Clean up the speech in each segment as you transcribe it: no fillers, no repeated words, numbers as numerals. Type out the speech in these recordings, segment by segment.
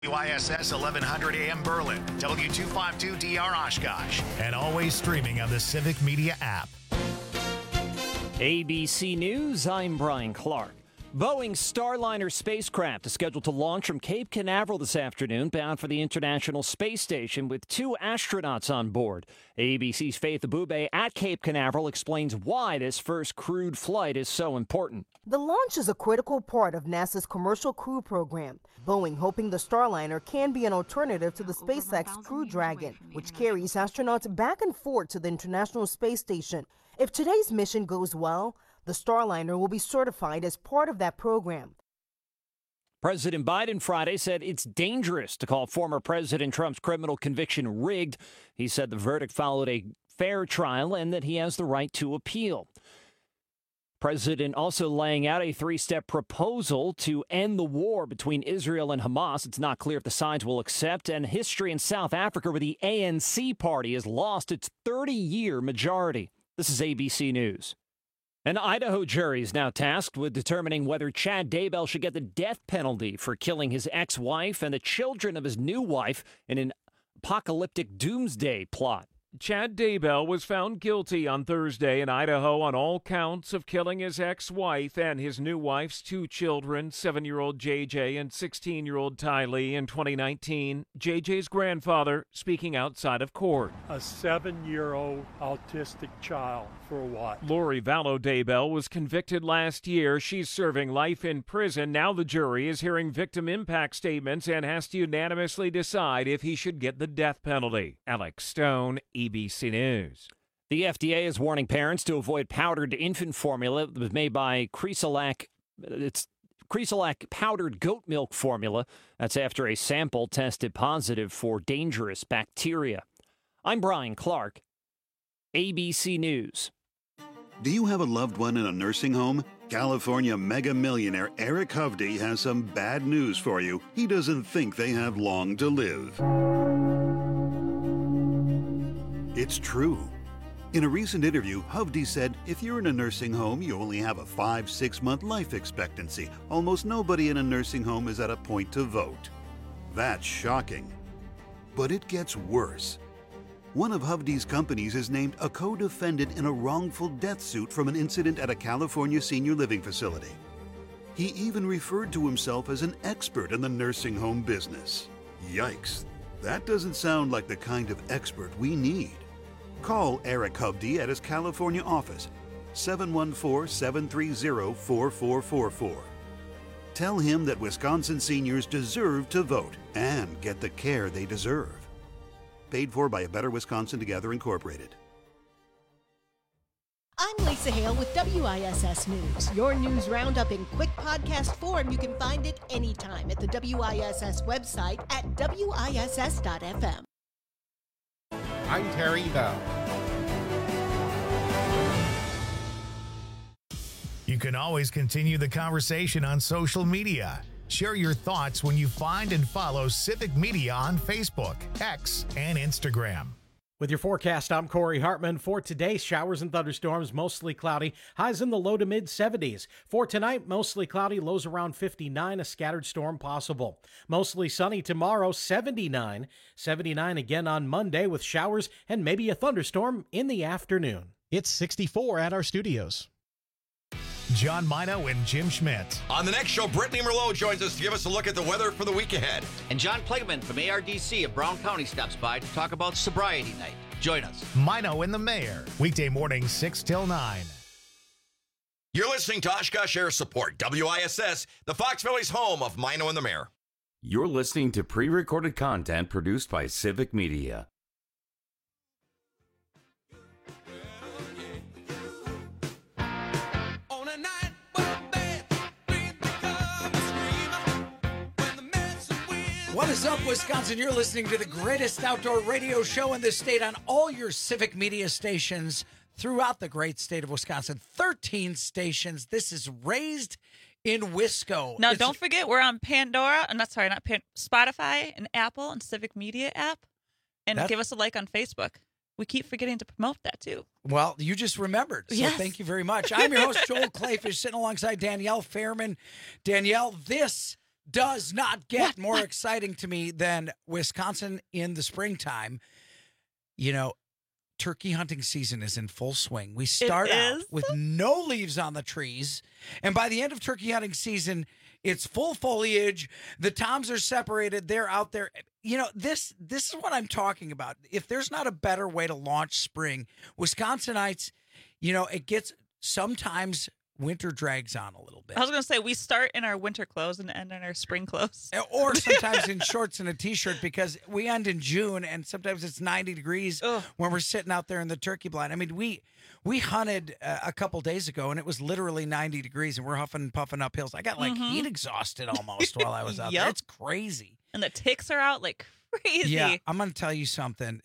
WISS 1100 AM Berlin, W252DR Oshkosh, and always streaming on the Civic Media app. ABC News, I'm Brian Clark. Boeing's Starliner spacecraft is scheduled to launch from Cape Canaveral this afternoon, bound for the International Space Station with 2 astronauts on board. ABC's Faith Abube at Cape Canaveral explains why this first crewed flight is so important. The launch is a critical part of NASA's Commercial Crew Program. Boeing hoping the Starliner can be an alternative to the SpaceX Crew Dragon, which carries astronauts back and forth to the International Space Station. If today's mission goes well, the Starliner will be certified as part of that program. President Biden Friday said it's dangerous to call former President Trump's criminal conviction rigged. He said the verdict followed a fair trial and that he has the right to appeal. President also laying out a 3-step proposal to end the war between Israel and Hamas. It's not clear if the sides will accept. And history in South Africa, where the ANC party has lost its 30-year majority. This is ABC News. An Idaho jury is now tasked with determining whether Chad Daybell should get the death penalty for killing his ex-wife and the children of his new wife in an apocalyptic doomsday plot. Chad Daybell was found guilty on Thursday in Idaho on all counts of killing his ex-wife and his new wife's 2 children, 7-year-old JJ and 16-year-old Ty Lee, in 2019. JJ's grandfather speaking outside of court. A 7-year-old autistic child, for what? Lori Vallow Daybell was convicted last year. She's serving life in prison. Now the jury is hearing victim impact statements and has to unanimously decide if he should get the death penalty. Alex Stone, ABC News. The FDA is warning parents to avoid powdered infant formula that was made by Cresilac. It's Cresilac powdered goat milk formula. That's after a sample tested positive for dangerous bacteria. I'm Brian Clark, ABC News. Do you have a loved one in a nursing home? California mega millionaire Eric Hovde has some bad news for you. He doesn't think they have long to live. It's true. In a recent interview, Hovde said, if you're in a nursing home, you only have a 5-6 month life expectancy. Almost nobody in a nursing home is at a point to vote. That's shocking. But it gets worse. One of Hovde's companies is named a co-defendant in a wrongful death suit from an incident at a California senior living facility. He even referred to himself as an expert in the nursing home business. Yikes. That doesn't sound like the kind of expert we need. Call Eric Hovde at his California office, 714-730-4444. Tell him that Wisconsin seniors deserve to vote and get the care they deserve. Paid for by A Better Wisconsin Together, Incorporated. I'm Lisa Hale with WISS News. Your news roundup in quick podcast form. You can find it anytime at the WISS website at WISS.FM. I'm Terry Bell. You can always continue the conversation on social media. Share your thoughts when you find and follow Civic Media on Facebook, X, and Instagram. With your forecast, I'm Corey Hartman. For today, showers and thunderstorms, mostly cloudy, highs in the low to mid 70s. For tonight, mostly cloudy, lows around 59, a scattered storm possible. Mostly sunny tomorrow, 79. 79 again on Monday with showers and maybe a thunderstorm in the afternoon. It's 64 at our studios. John Mino and Jim Schmidt. On the next show, Brittany Merlot joins us to give us a look at the weather for the week ahead. And John Plegman from ARDC of Brown County stops by to talk about sobriety night. Join us. Mino and the Mayor. Weekday morning, 6 till 9. You're listening to Oshkosh Air Support, WISS, the Fox Valley's home of Mino and the Mayor. You're listening to pre-recorded content produced by Civic Media. What is up, Wisconsin? You're listening to the greatest outdoor radio show in the state on all your Civic Media stations throughout the great state of Wisconsin. 13 stations. This is Raised in Wisco. Now, don't forget, we're on Pandora. Spotify and Apple and Civic Media app. And give us a like on Facebook. We keep forgetting to promote that, too. Well, you just remembered. So Thank you very much. I'm your host, Joel Clayfish, sitting alongside Danielle Fairman. Danielle, this does not get more exciting to me than Wisconsin in the springtime. You know, turkey hunting season is in full swing. We start out with no leaves on the trees, and by the end of turkey hunting season, it's full foliage. The toms are separated. They're out there. You know, this is what I'm talking about. If there's not a better way to launch spring, Wisconsinites, you know, it gets sometimes winter drags on a little bit. I was going to say, we start in our winter clothes and end in our spring clothes. Or sometimes in shorts and a T-shirt, because we end in June, and sometimes it's 90 degrees when we're sitting out there in the turkey blind. I mean, we hunted a couple days ago, and it was literally 90 degrees, and we're huffing and puffing up hills. I got, like, heat exhausted almost while I was out there. It's crazy. And the ticks are out like crazy. Yeah, I'm going to tell you something.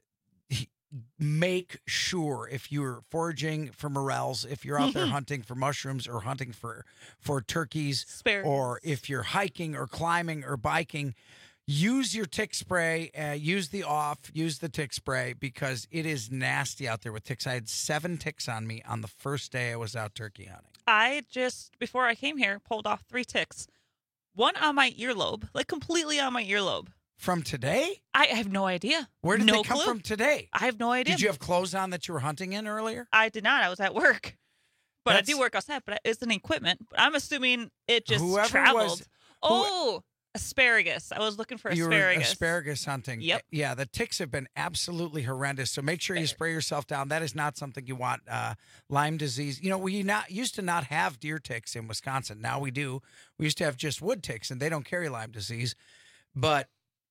Make sure if you're foraging for morels, if you're out there hunting for mushrooms or hunting for turkeys, or if you're hiking or climbing or biking, use your tick spray, use the tick spray, because it is nasty out there with ticks. I had 7 ticks on me on the first day I was out turkey hunting. I just, before I came here, pulled off 3 ticks. One on my earlobe, like completely on my earlobe. From today? I have no idea. Where did they come from today? I have no idea. Did you have clothes on that you were hunting in earlier? I did not. I was at work. But I do work outside, but it's an equipment. But I'm assuming it just traveled. Asparagus. I was looking for asparagus. You were asparagus hunting. Yep. Yeah, the ticks have been absolutely horrendous. So make sure you spray yourself down. That is not something you want. Lyme disease. You know, we used to not have deer ticks in Wisconsin. Now we do. We used to have just wood ticks, and they don't carry Lyme disease. But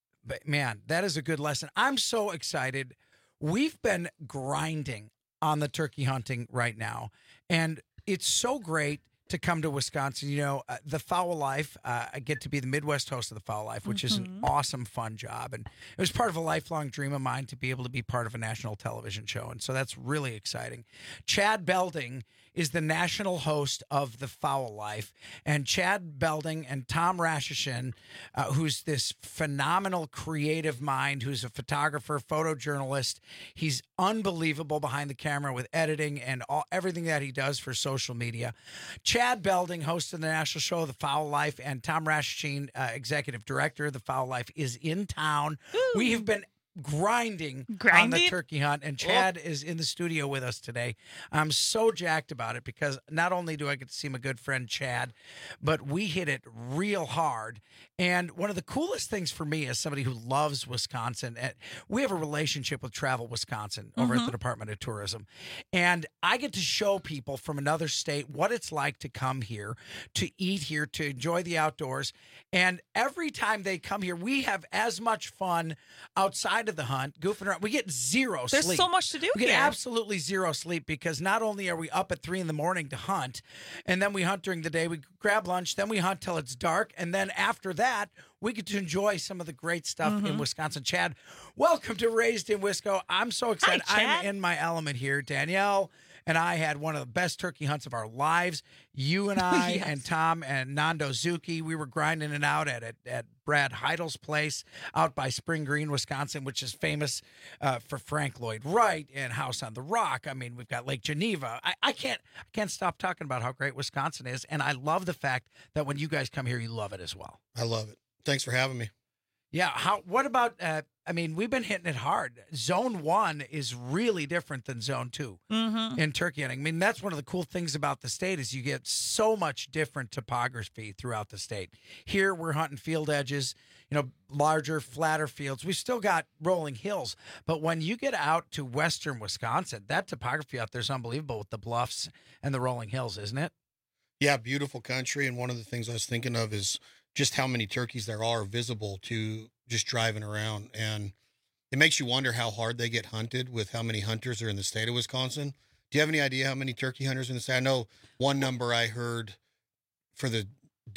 man, that is a good lesson. I'm so excited. We've been grinding on the turkey hunting right now, and it's so great to come to Wisconsin. You know, the Fowl Life, I get to be the Midwest host of the Fowl Life, which is an awesome, fun job. And it was part of a lifelong dream of mine to be able to be part of a national television show. And so that's really exciting. Chad Belding is the national host of the Fowl Life. And Chad Belding and Tom Rashishin, who's this phenomenal creative mind, who's a photographer, photojournalist. He's unbelievable behind the camera with editing and everything that he does for social media. Chad Belding, host of the national show, The Fowl Life, and Tom Rashishin, executive director of The Fowl Life, is in town. Ooh. We have been grinding on the turkey hunt, and Chad is in the studio with us today. I'm so jacked about it, because not only do I get to see my good friend Chad, but we hit it real hard. And one of the coolest things for me as somebody who loves Wisconsin, we have a relationship with Travel Wisconsin over at the Department of Tourism, and I get to show people from another state what it's like to come here, to eat here, to enjoy the outdoors. And every time they come here, we have as much fun outside of the hunt, goofing around. We get zero sleep. There's so much to do We get absolutely zero sleep, because not only are we up at 3 a.m. to hunt, and then we hunt during the day, we grab lunch, then we hunt till it's dark, and then after that, we get to enjoy some of the great stuff in Wisconsin. Chad, welcome to Raised in Wisco. I'm so excited. Hi, Chad. I'm in my element here. Danielle and I had one of the best turkey hunts of our lives. You and I and Tom and Nando Zuki, we were grinding it out at Brad Heidel's place out by Spring Green, Wisconsin, which is famous for Frank Lloyd Wright and House on the Rock. I mean, we've got Lake Geneva. I can't stop talking about how great Wisconsin is, and I love the fact that when you guys come here, you love it as well. I love it. Thanks for having me. Yeah. What about, I mean, we've been hitting it hard. Zone 1 is really different than Zone 2 in turkey hunting. I mean, that's one of the cool things about the state is you get so much different topography throughout the state. Here, we're hunting field edges, you know, larger, flatter fields. We've still got rolling hills. But when you get out to western Wisconsin, that topography out there is unbelievable with the bluffs and the rolling hills, isn't it? Yeah, beautiful country. And one of the things I was thinking of is just how many turkeys there are visible to just driving around. And it makes you wonder how hard they get hunted with how many hunters are in the state of Wisconsin. Do you have any idea how many turkey hunters in the state? I know one number I heard for the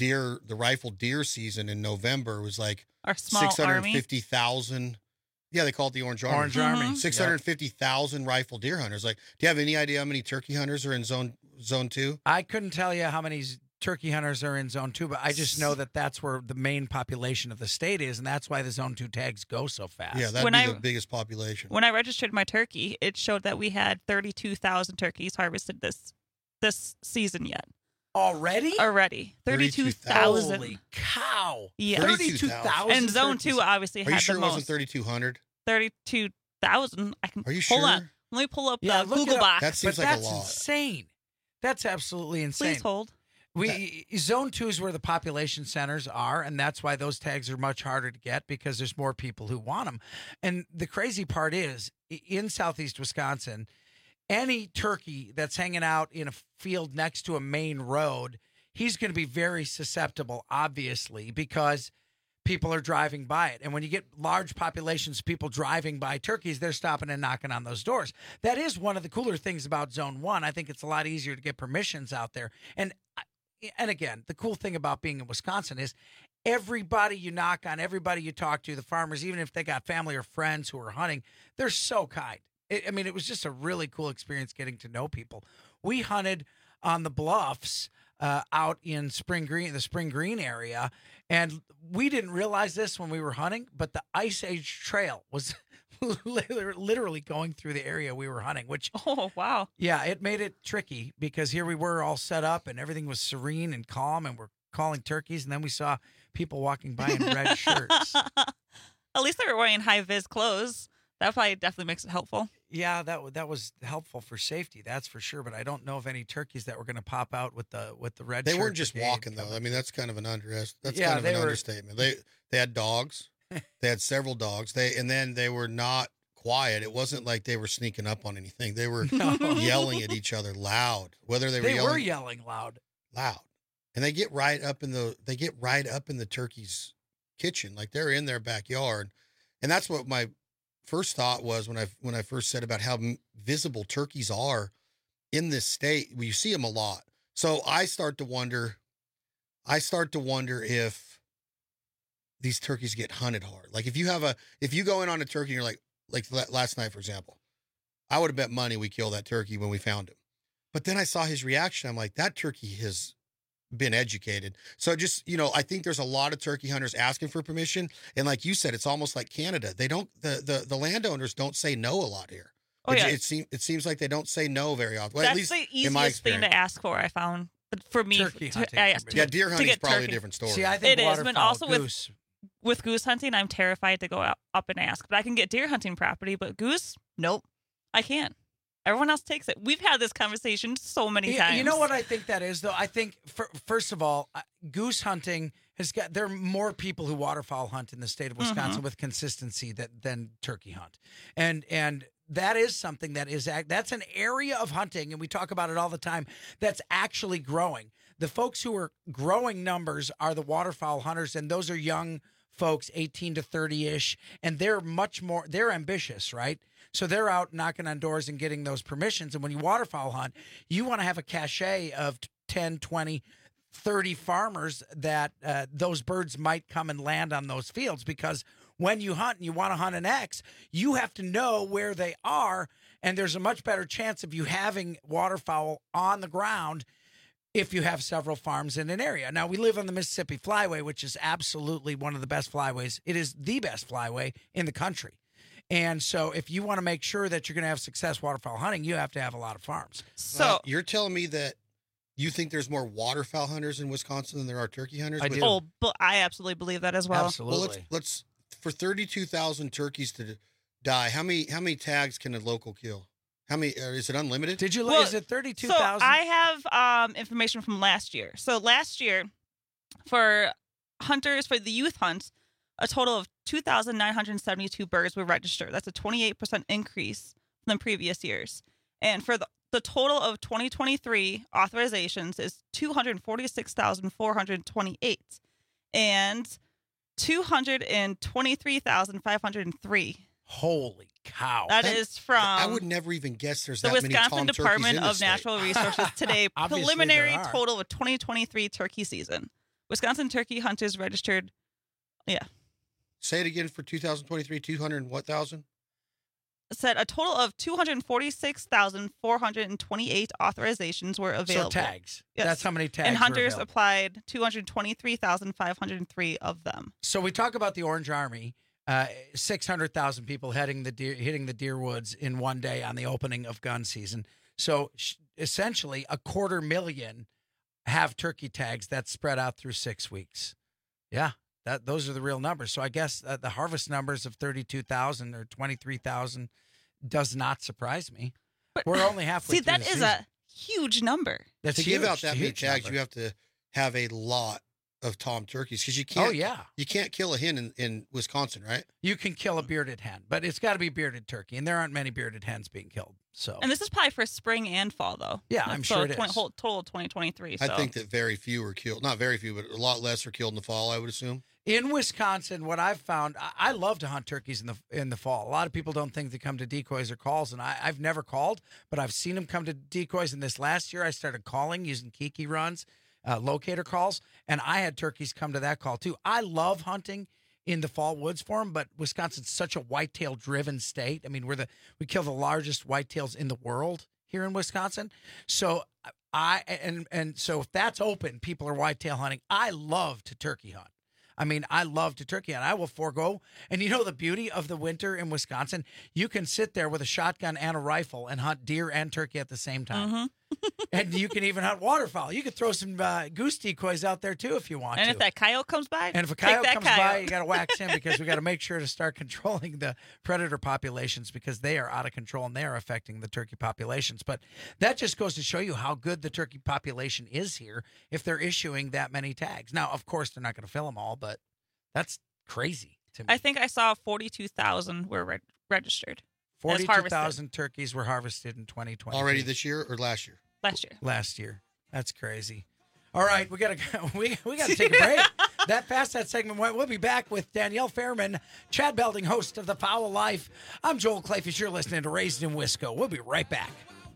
rifle deer season in November was like our small 650,000. Yeah, they call it the Orange Army. Orange Army. 650,000 rifle deer hunters. Like, do you have any idea how many turkey hunters are in zone 2? I couldn't tell you how many turkey hunters are in Zone 2, but I just know that that's where the main population of the state is, and that's why the Zone 2 tags go so fast. Yeah, that'd be the biggest population. When I registered my turkey, it showed that we had 32,000 turkeys harvested this season yet. Already? 32,000. Holy cow. Yeah. 32,000. And Zone 2 obviously Are you had sure the it most. wasn't 3,200? 32,000. I can. Are you Hold sure? on. Let me pull up Yeah, the look it Google up. box. That seems But like that's a lot. insane. That's absolutely insane. Please hold. Zone 2 is where the population centers are, and that's why those tags are much harder to get because there's more people who want them. And the crazy part is, in southeast Wisconsin, any turkey that's hanging out in a field next to a main road, he's going to be very susceptible, obviously, because people are driving by it. And when you get large populations of people driving by turkeys, they're stopping and knocking on those doors. That is one of the cooler things about Zone 1. I think it's a lot easier to get permissions out there. And again, the cool thing about being in Wisconsin is everybody you knock on, everybody you talk to, the farmers, even if they got family or friends who are hunting, they're so kind. It was just a really cool experience getting to know people. We hunted on the bluffs out in the Spring Green area, and we didn't realize this when we were hunting, but the Ice Age Trail was literally going through the area we were hunting, which, oh, wow. Yeah, it made it tricky because here we were all set up and everything was serene and calm and we're calling turkeys. And then we saw people walking by in red shirts. At least they were wearing high-vis clothes. That probably definitely makes it helpful. Yeah, that was helpful for safety, that's for sure. But I don't know of any turkeys that were going to pop out with the red. They shirt weren't just brigade walking though. I mean, that's kind of an understatement. They had dogs. They had several dogs. They were not quiet. It wasn't like they were sneaking up on anything. They were yelling at each other loud. Whether they were yelling loud, and they get right up in the turkey's kitchen, like they're in their backyard, and that's what my first thought was when I first said about how visible turkeys are in this state. You see them a lot, so I start to wonder if these turkeys get hunted hard. Like if you go in on a turkey and you're like last night, for example, I would have bet money we killed that turkey when we found him. But then I saw his reaction. I'm like, that turkey has been educated. So just, I think there's a lot of turkey hunters asking for permission. And like you said, it's almost like Canada. They don't, the landowners don't say no a lot here. Oh, yeah. It seems like they don't say no very often. Well, That's at least the in my easiest thing to ask for, I found. For me, turkey hunting. Deer hunting is probably a different story. See, I think it is, but also goose. With goose hunting, I'm terrified to go up and ask. But I can get deer hunting property, but goose, nope, I can't. Everyone else takes it. We've had this conversation so many times. You know what I think that is, though? I think, first of all, goose hunting there are more people who waterfowl hunt in the state of Wisconsin with consistency than turkey hunt. And that is something that's an area of hunting, and we talk about it all the time, that's actually growing. The folks who are growing numbers are the waterfowl hunters, and those are young folks, 18 to 30-ish, and they're they're ambitious, right? So they're out knocking on doors and getting those permissions. And when you waterfowl hunt, you want to have a cachet of 10, 20, 30 farmers that those birds might come and land on those fields, because when you hunt and you want to hunt an X, you have to know where they are, and there's a much better chance of you having waterfowl on the ground if you have several farms in an area. Now, we live on the Mississippi Flyway, which is absolutely one of the best flyways. It is the best flyway in the country. And so if you want to make sure that you're going to have success waterfowl hunting, you have to have a lot of farms. So you're telling me that you think there's more waterfowl hunters in Wisconsin than there are turkey hunters? I do. Oh, but I absolutely believe that as well. Absolutely. Well, let's for 32,000 turkeys to die, how many tags can a local kill? How many? Is it unlimited? Did you look? Is it 32,000? So I have information from last year. So last year, for hunters, for the youth hunts, a total of 2,972 birds were registered. That's a 28% increase from the previous years. And for the total of 2023 authorizations is 246,428 and 223,503. Holy cow. That is from... I would never even guess there's that the many Wisconsin tom turkeys Department in the of state. Natural Resources today. Obviously Preliminary there are. total of 2023 turkey season. Wisconsin turkey hunters registered... Yeah. Say it again for 2023, 200 and what thousand? Said a total of 246,428 authorizations were available. So tags. Yes. That's how many tags And were hunters available. applied 223,503 of them. So we talk about the Orange Army, 600,000 people hitting the deer woods in one day on the opening of gun season. So essentially, 250,000 have turkey tags that's spread out through 6 weeks. Yeah, those are the real numbers. So I guess the harvest numbers of 32,000 or 23,000 does not surprise me. But we're only halfway see, through that the is season. a huge number. That's to huge, give out that many huge tags, number. you have to have a lot of tom turkeys because you can't. Oh, yeah. You can't kill a hen in Wisconsin, right? You can kill a bearded hen, but it's got to be bearded turkey, and there aren't many bearded hens being killed. So, And this is probably for spring and fall, though. Yeah, I'm sure it is. Total of 2023. So. I think that very few are killed. Not very few, but a lot less are killed in the fall, I would assume. in Wisconsin, what I've found, I love to hunt turkeys in the fall. A lot of people don't think they come to decoys or calls, and I've never called, but I've seen them come to decoys. And this last year, I started calling using Kiki runs, locator calls, and I had turkeys come to that call too. I love hunting in the fall woods for them, but Wisconsin's such a whitetail driven state. I mean, we kill the largest whitetails in the world here in Wisconsin. So so if that's open, people are whitetail hunting. I love to turkey hunt. I mean, I love to turkey hunt. I will forego. And you know the beauty of the winter in Wisconsin? You can sit there with a shotgun and a rifle and hunt deer and turkey at the same time. Mm-hmm. And you can even hunt waterfowl. You could throw some goose decoys out there too if you want to. And if that coyote comes by, and if a coyote comes by, you got to wax him because we got to make sure to start controlling the predator populations because they are out of control and they are affecting the turkey populations. But that just goes to show you how good the turkey population is here if they're issuing that many tags. Now, of course, they're not going to fill them all, but that's crazy to me. I think I saw 42,000 were registered. 42,000 turkeys were harvested in 2020. Already this year or last year? Last year. Last year. That's crazy. All right, we gotta take a break. That past that segment went. We'll be back with Danielle Fairman, Chad Belding, host of The Fowl Life. I'm Joel Clayfish. You're listening to Raised in Wisco. We'll be right back.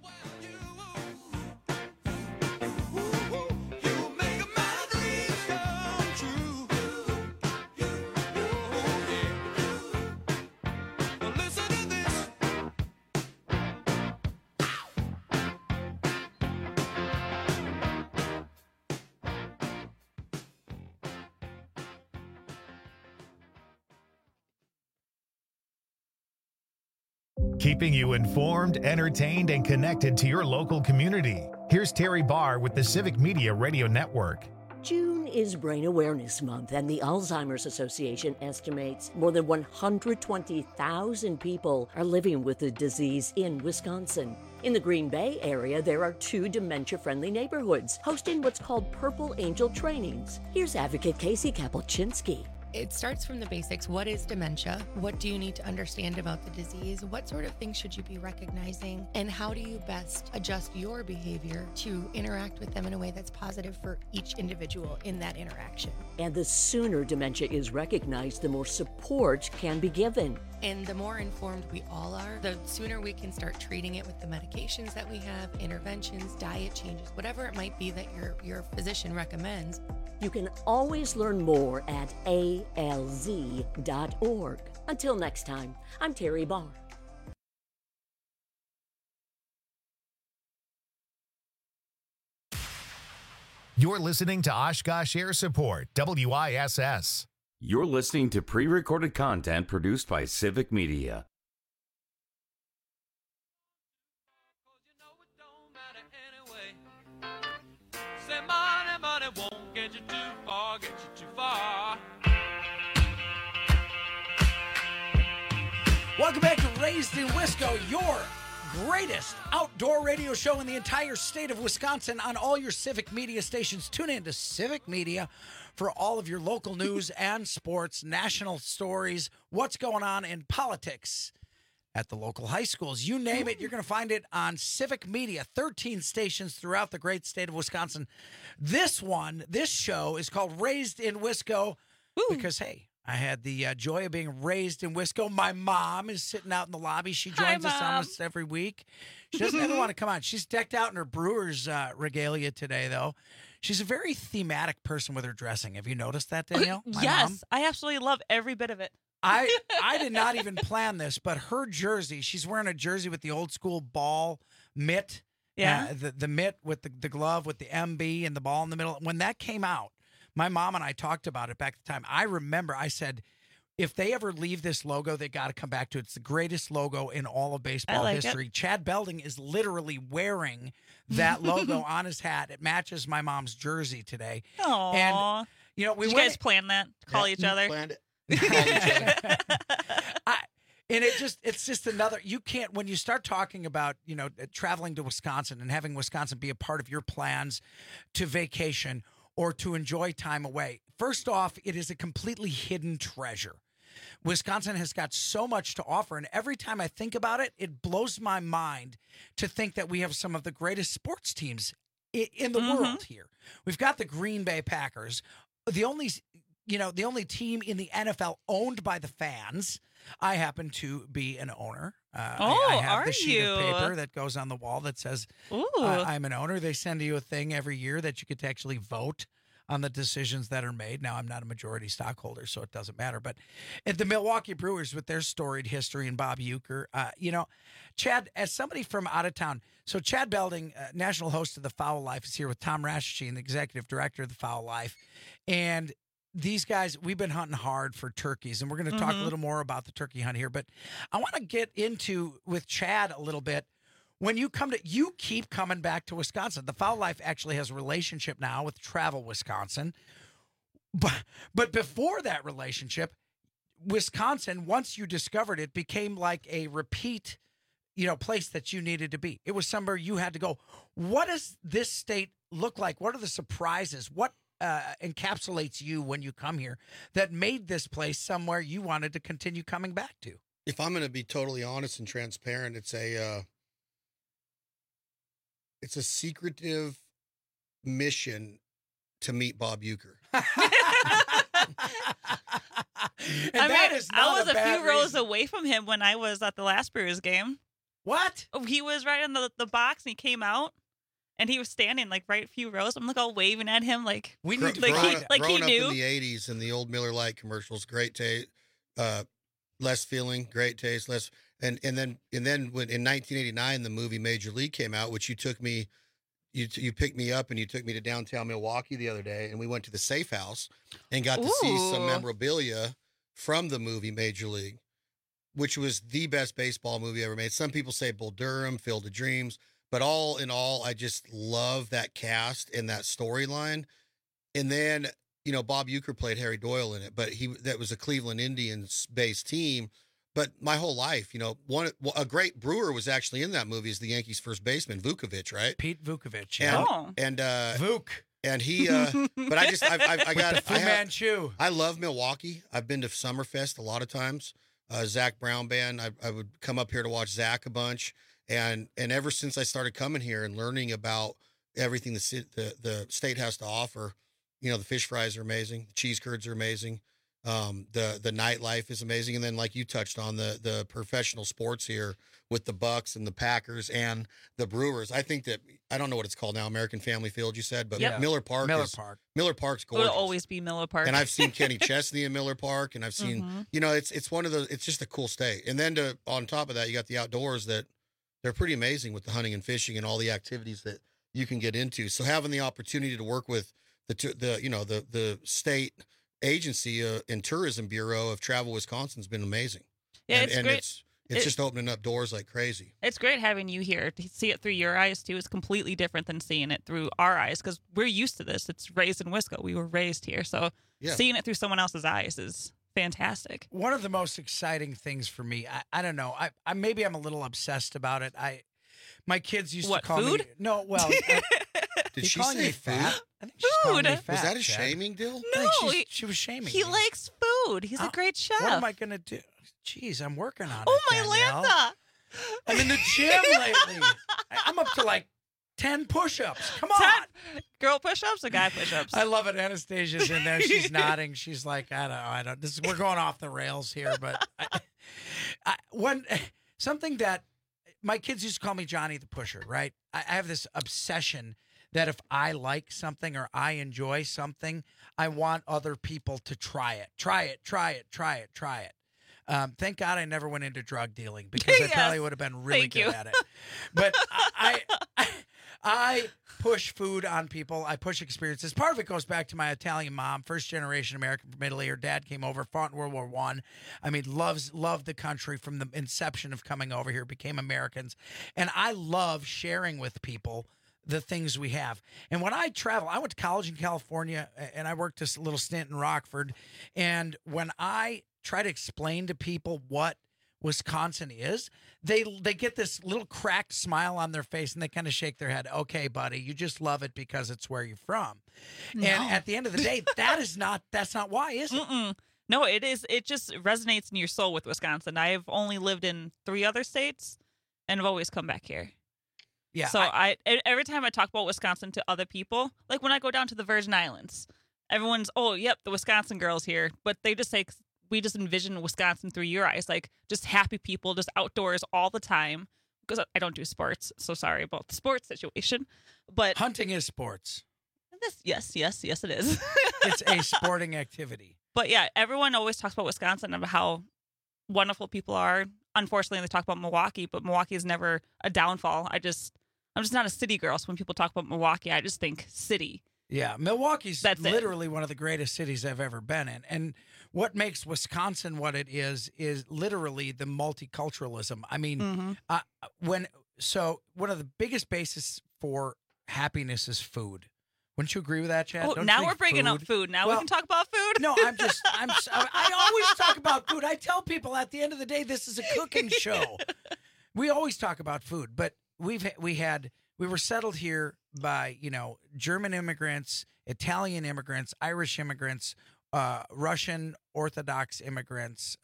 Keeping you informed, entertained, and connected to your local community. Here's Terry Barr with the Civic Media Radio Network. June is Brain Awareness Month, and the Alzheimer's Association estimates more than 120,000 people are living with the disease in Wisconsin. In the Green Bay area, there are 2 dementia-friendly neighborhoods hosting what's called Purple Angel trainings. Here's advocate Casey Kapelczynski. It starts from the basics. What is dementia? What do you need to understand about the disease? What sort of things should you be recognizing? And how do you best adjust your behavior to interact with them in a way that's positive for each individual in that interaction? And the sooner dementia is recognized, the more support can be given. And the more informed we all are, the sooner we can start treating it with the medications that we have, interventions, diet changes, whatever it might be that your physician recommends. You can always learn more at alz.org. Until next time, I'm Terry Barr. You're listening to Oshkosh Air Support, WISS. You're listening to pre-recorded content produced by Civic Media. Money won't get you too far, get you too far. Welcome back to Raised in Wisco, your greatest outdoor radio show in the entire state of Wisconsin on all your Civic Media stations. Tune in to Civic Media for all of your local news and sports, national stories, what's going on in politics at the local high schools. You name it, you're going to find it on Civic Media, 13 stations throughout the great state of Wisconsin. This show is called Raised in Wisco because, hey, I had the joy of being raised in Wisco. My mom is sitting out in the lobby. She joins us almost every week. She doesn't ever want to come on. She's decked out in her Brewers regalia today, though. She's a very thematic person with her dressing. Have you noticed that, Danielle? Yes, mom? I absolutely love every bit of it. I did not even plan this, but her jersey, she's wearing a jersey with the old school ball mitt. Yeah. The mitt with the glove with the MB and the ball in the middle. When that came out, my mom and I talked about it back at the time. I remember I said, If they ever leave this logo, they got to come back to it. It's the greatest logo in all of baseball history. Chad Belding is literally wearing that logo on his hat. It matches my mom's jersey today. Aww. And, Did you guys plan that? Call each other? Planned it. And it's just another, you can't, when you start talking about, traveling to Wisconsin and having Wisconsin be a part of your plans to vacation or to enjoy time away. First off, it is a completely hidden treasure. Wisconsin has got so much to offer, and every time I think about it, it blows my mind to think that we have some of the greatest sports teams in the world here. We've got the Green Bay Packers, the only team in the NFL owned by the fans. I happen to be an owner. I have the sheet of paper that goes on the wall that says I'm an owner. They send you a thing every year that you get to actually vote on the decisions that are made. Now, I'm not a majority stockholder, so it doesn't matter. But at the Milwaukee Brewers, with their storied history and Bob Uecker, Chad, as somebody from out of town, so Chad Belding, national host of The Foul Life, is here with Tom Raschke, the executive director of The Foul Life. And these guys, we've been hunting hard for turkeys, and we're going to talk a little more about the turkey hunt here. But I want to get into with Chad a little bit. When you keep coming back to Wisconsin. The Foul Life actually has a relationship now with Travel Wisconsin. But before that relationship, Wisconsin, once you discovered it, became like a repeat, place that you needed to be. It was somewhere you had to go. What does this state look like? What are the surprises? What encapsulates you when you come here that made this place somewhere you wanted to continue coming back to? If I'm going to be totally honest and transparent, it's a secretive mission to meet Bob Uecker. I was a few rows away from him when I was at the last Brewers game. What? Oh, he was right in the box, and he came out, and he was standing like right a few rows. I'm like all waving at him like we need to like growing he up knew. In the 80s and the old Miller Lite commercials. Great taste, less feeling, great taste, less. And then when in 1989 the movie Major League came out, which you took me. You picked me up and you took me to downtown Milwaukee the other day, and we went to the Safe House and got to see some memorabilia from the movie Major League, which was the best baseball movie ever made. Some people say Bull Durham, Field of Dreams, but all in all, I just love that cast and that storyline. And then, Bob Uecker played Harry Doyle in it, but that was a Cleveland Indians-based team. But my whole life, a great Brewer was actually in that movie as the Yankees' first baseman, Vukovich, right? Pete Vukovich. And Vuk. And he, but I got the Fu Manchu. I love Milwaukee. I've been to Summerfest a lot of times. Zach Brown Band. I would come up here to watch Zach a bunch. And ever since I started coming here and learning about everything the state has to offer, the fish fries are amazing. The cheese curds are amazing. The nightlife is amazing. And then like you touched on the professional sports here with the Bucks and the Packers and the Brewers. I think that, I don't know what it's called now, American Family Field, you said, but Miller Park's gorgeous. It will always be Miller Park. And I've seen Kenny Chesney in Miller Park, and I've seen, it's one of those, it's just a cool state. And then on top of that, you got the outdoors that they're pretty amazing with the hunting and fishing and all the activities that you can get into. So having the opportunity to work with the state agency and tourism bureau of Travel Wisconsin's been amazing. Yeah, it's great. It's just opening up doors like crazy. It's great having you here to see it through your eyes too. It's completely different than seeing it through our eyes because we're used to this. It's raised in Wisco. We were raised here, so seeing it through someone else's eyes is fantastic. One of the most exciting things for me, I don't know, I maybe I'm a little obsessed about it. My kids used to call food? me. No, well. Did she say fat? I think she's calling me fat. Was that a shaming deal? No, she was shaming He me. likes food. He's a great chef. What am I going to do? Jeez, I'm working on it. Oh, my Danielle. Lanta. I'm in the gym lately. I'm up to like 10 push-ups. Come on. 10 girl push-ups or guy push-ups? I love it. Anastasia's in there. She's nodding. She's like, I don't. We're going off the rails here, but something that my kids used to call me Johnny the Pusher, right? I have this obsession that if I like something or I enjoy something, I want other people to try it. Try it. Thank God I never went into drug dealing because I probably would have been really good at it. But I push food on people. I push experiences. Part of it goes back to my Italian mom, first-generation American from Italy. Her dad came over, fought in World War I. I mean, loved the country from the inception of coming over here, became Americans. And I love sharing with people the things we have. And when I travel, I went to college in California, and I worked a little stint in Rockford. And when I try to explain to people what Wisconsin is, they get this little cracked smile on their face, and they kind of shake their head. Okay, buddy, you just love it because it's where you're from. No. And at the end of the day, that's not why, is it? Mm-mm. No, it is. It just resonates in your soul with Wisconsin. I've only lived in 3 other states, and I've always come back here. Yeah. So every time I talk about Wisconsin to other people, like when I go down to the Virgin Islands, everyone's, oh, yep, the Wisconsin girl's here. But they just say, we just envision Wisconsin through your eyes, like just happy people, just outdoors all the time. Because I don't do sports, so sorry about the sports situation. But hunting is sports. Yes, it is. It's a sporting activity. But yeah, everyone always talks about Wisconsin and how wonderful people are. Unfortunately, they talk about Milwaukee, but Milwaukee is never a downfall. I'm just not a city girl. So when people talk about Milwaukee, I just think city. Yeah, Milwaukee's literally one of the greatest cities I've ever been in. And what makes Wisconsin what it is literally the multiculturalism. I mean, one of the biggest bases for happiness is food. Wouldn't you agree with that, Chad? Oh, now we're bringing up food. Now we can talk about food. No, I always talk about food. I tell people at the end of the day, this is a cooking show. We always talk about food, but we were settled here by, German immigrants, Italian immigrants, Irish immigrants, Russian Orthodox immigrants,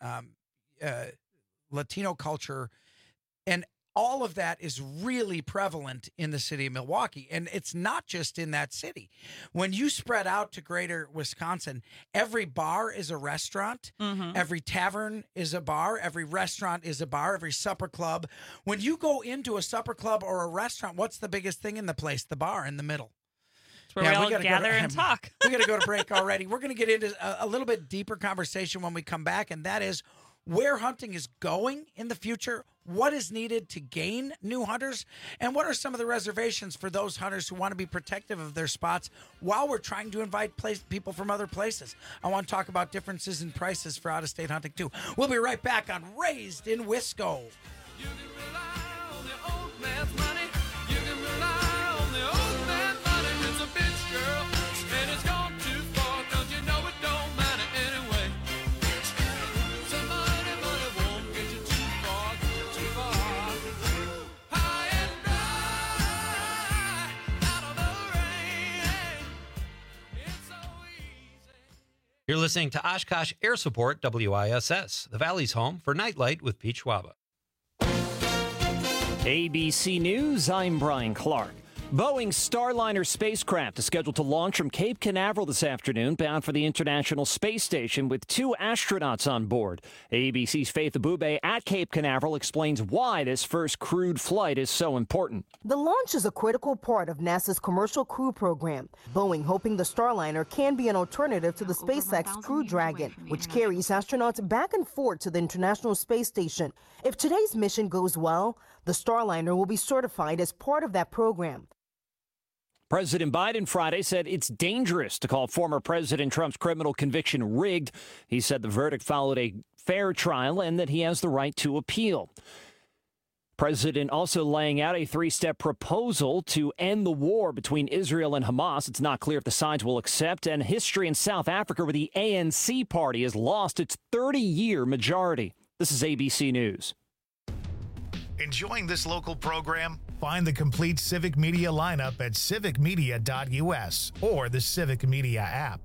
Latino culture, and all of that is really prevalent in the city of Milwaukee. And it's not just in that city. When you spread out to greater Wisconsin, every bar is a restaurant. Mm-hmm. Every tavern is a bar. Every restaurant is a bar. Every supper club. When you go into a supper club or a restaurant, what's the biggest thing in the place? The bar in the middle. It's where we all gather and talk. We got to go to break already. We're going to get into a little bit deeper conversation when we come back, and that is where hunting is going in the future, what is needed to gain new hunters, and what are some of the reservations for those hunters who want to be protective of their spots while we're trying to invite people from other places. I want to talk about differences in prices for out-of-state hunting, too. We'll be right back on Raised in Wisco. You can rely on the old man's money. You can rely on the old man's money. It's a bitch, girl, and it's gone too far. Don't you know it don't matter anyway? Some money won't get you too far, too far. High and dry, out of the rain. It's so easy. You're listening to Oshkosh Air Support WISS, the Valley's home for Nightlight with Pete Schwaba. ABC News, I'm Brian Clark. Boeing's Starliner spacecraft is scheduled to launch from Cape Canaveral this afternoon, bound for the International Space Station with 2 astronauts on board. ABC's Faith Abube at Cape Canaveral explains why this first crewed flight is so important. The launch is a critical part of NASA's Commercial Crew Program. Boeing hoping the Starliner can be an alternative to the SpaceX Crew Dragon, which carries astronauts back and forth to the International Space Station. If today's mission goes well, the Starliner will be certified as part of that program. President Biden Friday said it's dangerous to call former President Trump's criminal conviction rigged. He said the verdict followed a fair trial and that he has the right to appeal. President also laying out a 3-step proposal to end the war between Israel and Hamas. It's not clear if the sides will accept. And history in South Africa, where the ANC party has lost its 30-year majority. This is ABC News. Enjoying this local program? Find the complete Civic Media lineup at civicmedia.us or the Civic Media app.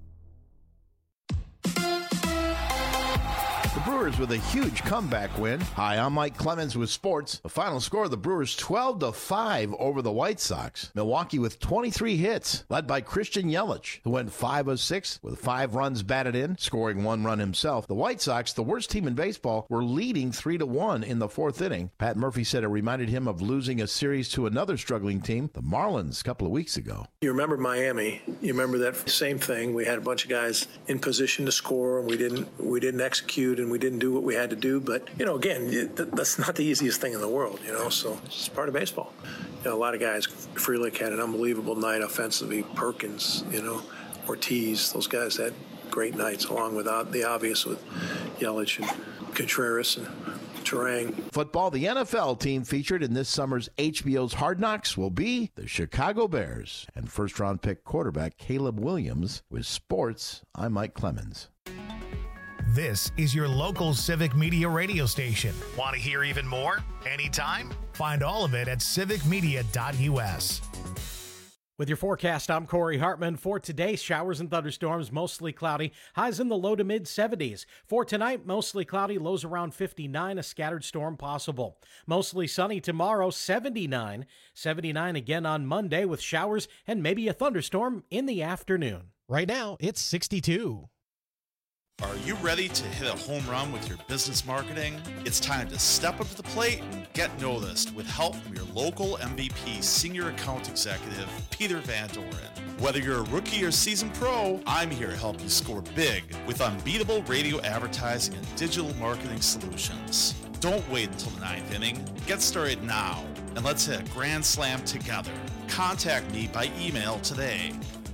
The Brewers with a huge comeback win. Hi, I'm Mike Clemens with sports. The final score of the Brewers 12-5 over the White Sox. Milwaukee with 23 hits, led by Christian Yelich, who went 5 of 6 with 5 runs batted in, scoring 1 run himself. The White Sox, the worst team in baseball, were leading 3-1 in the 4th inning. Pat Murphy said it reminded him of losing a series to another struggling team, the Marlins, a couple of weeks ago. You remember Miami. You remember that same thing. We had a bunch of guys in position to score, and we didn't execute, and and we didn't do what we had to do. But, again, that's not the easiest thing in the world, so it's just part of baseball. A lot of guys, Frelick had an unbelievable night offensively. Perkins, Ortiz, those guys had great nights, along with the obvious with Yelich and Contreras and Turang. Football, the NFL team featured in this summer's HBO's Hard Knocks will be the Chicago Bears. And first-round pick quarterback Caleb Williams. With sports, I'm Mike Clemens. This is your local Civic Media radio station. Want to hear even more? Anytime? Find all of it at civicmedia.us. With your forecast, I'm Corey Hartman. For today, showers and thunderstorms, mostly cloudy, highs in the low to mid 70s. For tonight, mostly cloudy, lows around 59, a scattered storm possible. Mostly sunny tomorrow, 79. 79 again on Monday with showers and maybe a thunderstorm in the afternoon. Right now, it's 62. Are you ready to hit a home run with your business marketing? It's time to step up to the plate and get noticed with help from your local MVP Senior Account Executive, Peter Van Doren. Whether you're a rookie or seasoned pro, I'm here to help you score big with unbeatable radio advertising and digital marketing solutions. Don't wait until the ninth inning. Get started now, and let's hit a grand slam together. Contact me by email today,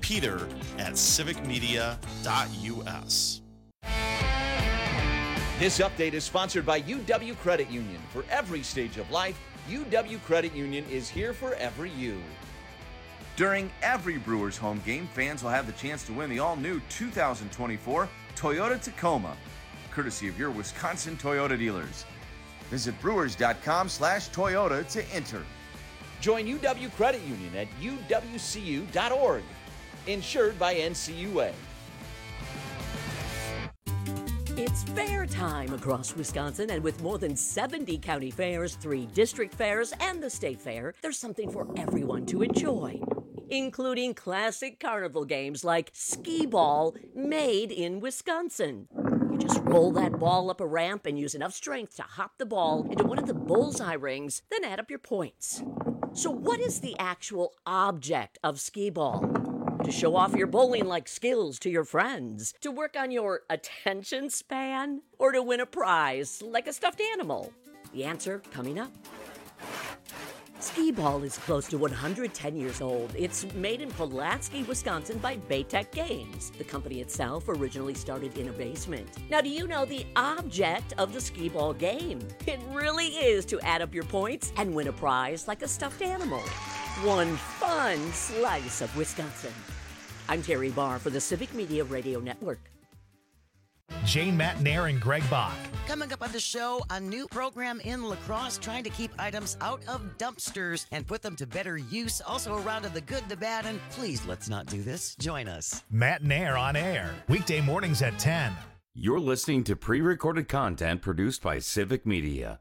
peter@civicmedia.us. This update is sponsored by UW Credit Union. For every stage of life, UW Credit Union is here for every you. During every Brewers home game, fans will have the chance to win the all-new 2024 Toyota Tacoma, courtesy of your Wisconsin Toyota dealers. Visit brewers.com/Toyota to enter. Join UW Credit Union at uwcu.org. Insured by NCUA. It's fair time across Wisconsin, and with more than 70 county fairs, 3 district fairs, and the state fair, there's something for everyone to enjoy, including classic carnival games like skee ball, made in Wisconsin. You just roll that ball up a ramp and use enough strength to hop the ball into one of the bullseye rings, then add up your points. So what is the actual object of skee ball? To show off your bowling-like skills to your friends, to work on your attention span, or to win a prize like a stuffed animal? The answer coming up. Skee ball is close to 110 years old. It's made in Pulaski, Wisconsin by Baytech Games. The company itself originally started in a basement. Now, do you know the object of the skee ball game? It really is to add up your points and win a prize like a stuffed animal. One fun slice of Wisconsin. I'm Terry Barr for the Civic Media Radio Network. Jane Matnair and Greg Bach. Coming up on the show, a new program in La Crosse trying to keep items out of dumpsters and put them to better use. Also a round of the good, the bad, and please let's not do this. Join us. Matnair on air, weekday mornings at 10. You're listening to pre-recorded content produced by Civic Media.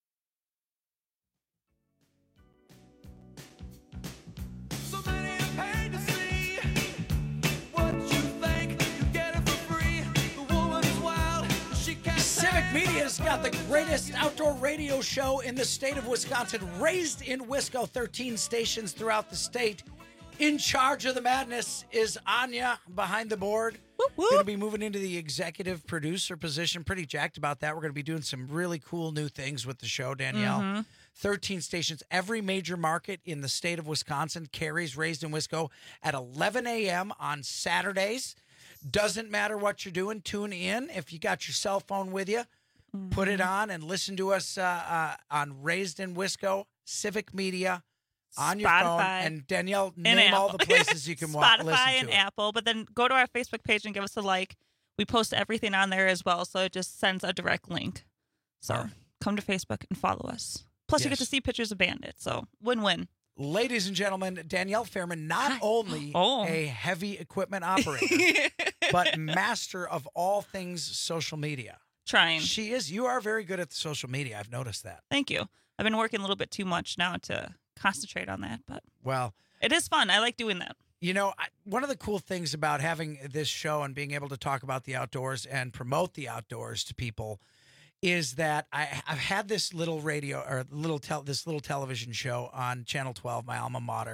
Civic Media's got the greatest outdoor radio show in the state of Wisconsin, raised in Wisco, 13 stations throughout the state. In charge of the madness is Anya behind the board. Going to be moving into the executive producer position. Pretty jacked about that. We're going to be doing some really cool new things with the show, Danielle. 13 stations. Every major market in the state of Wisconsin carries Raised in Wisco at 11 a.m. on Saturdays. Doesn't matter what you're doing. Tune in. If you got your cell phone with you, put it on and listen to us on Raised in Wisco, Civic Media, on your phone. And Danielle, name all the places you can listen to Spotify and it. Apple. But then go to our Facebook page and give us a like. We post everything on there as well, so it just sends a direct link. So come to Facebook and follow us. Plus, you get to see pictures of Bandit. So win-win. Ladies and gentlemen, Danielle Fairman, not only a heavy equipment operator, but master of all things social media. Trying. She is. You are very good at the social media. I've noticed that. Thank you. I've been working a little bit too much now to concentrate on that, but well, it is fun. I like doing that. You know, one of the cool things about having this show and being able to talk about the outdoors and promote the outdoors to people is that I've had this little radio or this little television show on Channel 12, my alma mater,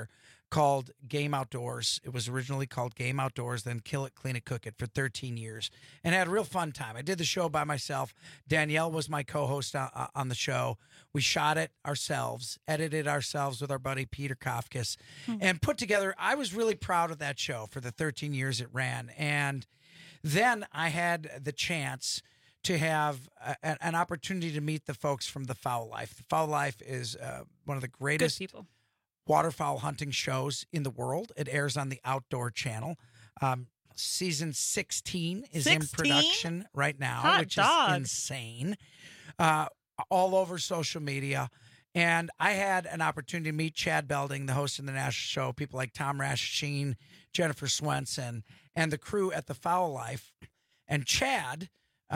called Game Outdoors. It was originally called Game Outdoors, then Kill It, Clean It, Cook It for 13 years, and had a real fun time. I did the show by myself. Danielle was my co-host on the show. We shot it ourselves, edited ourselves with our buddy Peter Kafkas, and put together. I was really proud of that show for the 13 years it ran, and then I had the chance to have an opportunity to meet the folks from The Fowl Life. The Fowl Life is one of the greatest waterfowl hunting shows in the world. It airs on the Outdoor Channel. Season 16 is in production right now, which is insane. All over social media. And I had an opportunity to meet Chad Belding, the host of the national show, people like Tom Rasheen, Jennifer Swenson, and the crew at The Fowl Life. And Chad,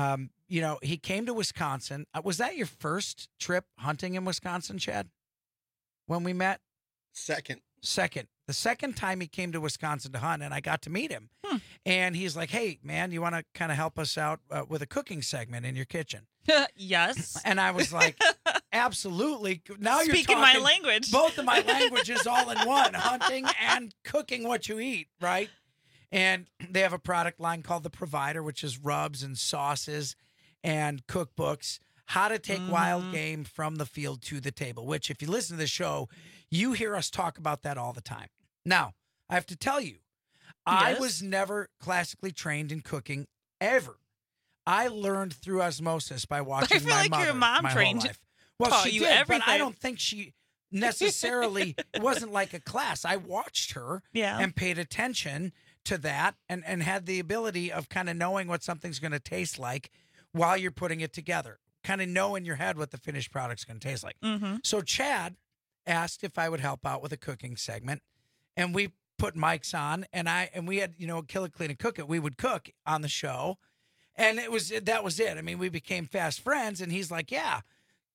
he came to Wisconsin. Was that your first trip hunting in Wisconsin, Chad, when we met? Second. The second time he came to Wisconsin to hunt, and I got to meet him. And he's like, hey, man, you want to kind of help us out with a cooking segment in your kitchen? Yes. And I was like, absolutely. Now you're speaking talking my language. Both of my languages all in one, hunting and cooking what you eat, right? And they have a product line called The Provider, which is rubs and sauces and cookbooks, how to take wild game from the field to the table, which if you listen to the show, you hear us talk about that all the time. Now, I have to tell you, I was never classically trained in cooking ever. I learned through osmosis by watching I feel my like mother your mom my whole trained life. Well, taught she you did, everything. but I don't think she necessarily, it wasn't like a class. I watched her and paid attention to that and had the ability of kind of knowing what something's going to taste like while you're putting it together. Kind of know in your head what the finished product's going to taste like. So Chad asked if I would help out with a cooking segment, and we put mics on, and we had, Kill It, Clean It, Cook It. We would cook on the show, and that was it. I mean, we became fast friends, and he's like, yeah.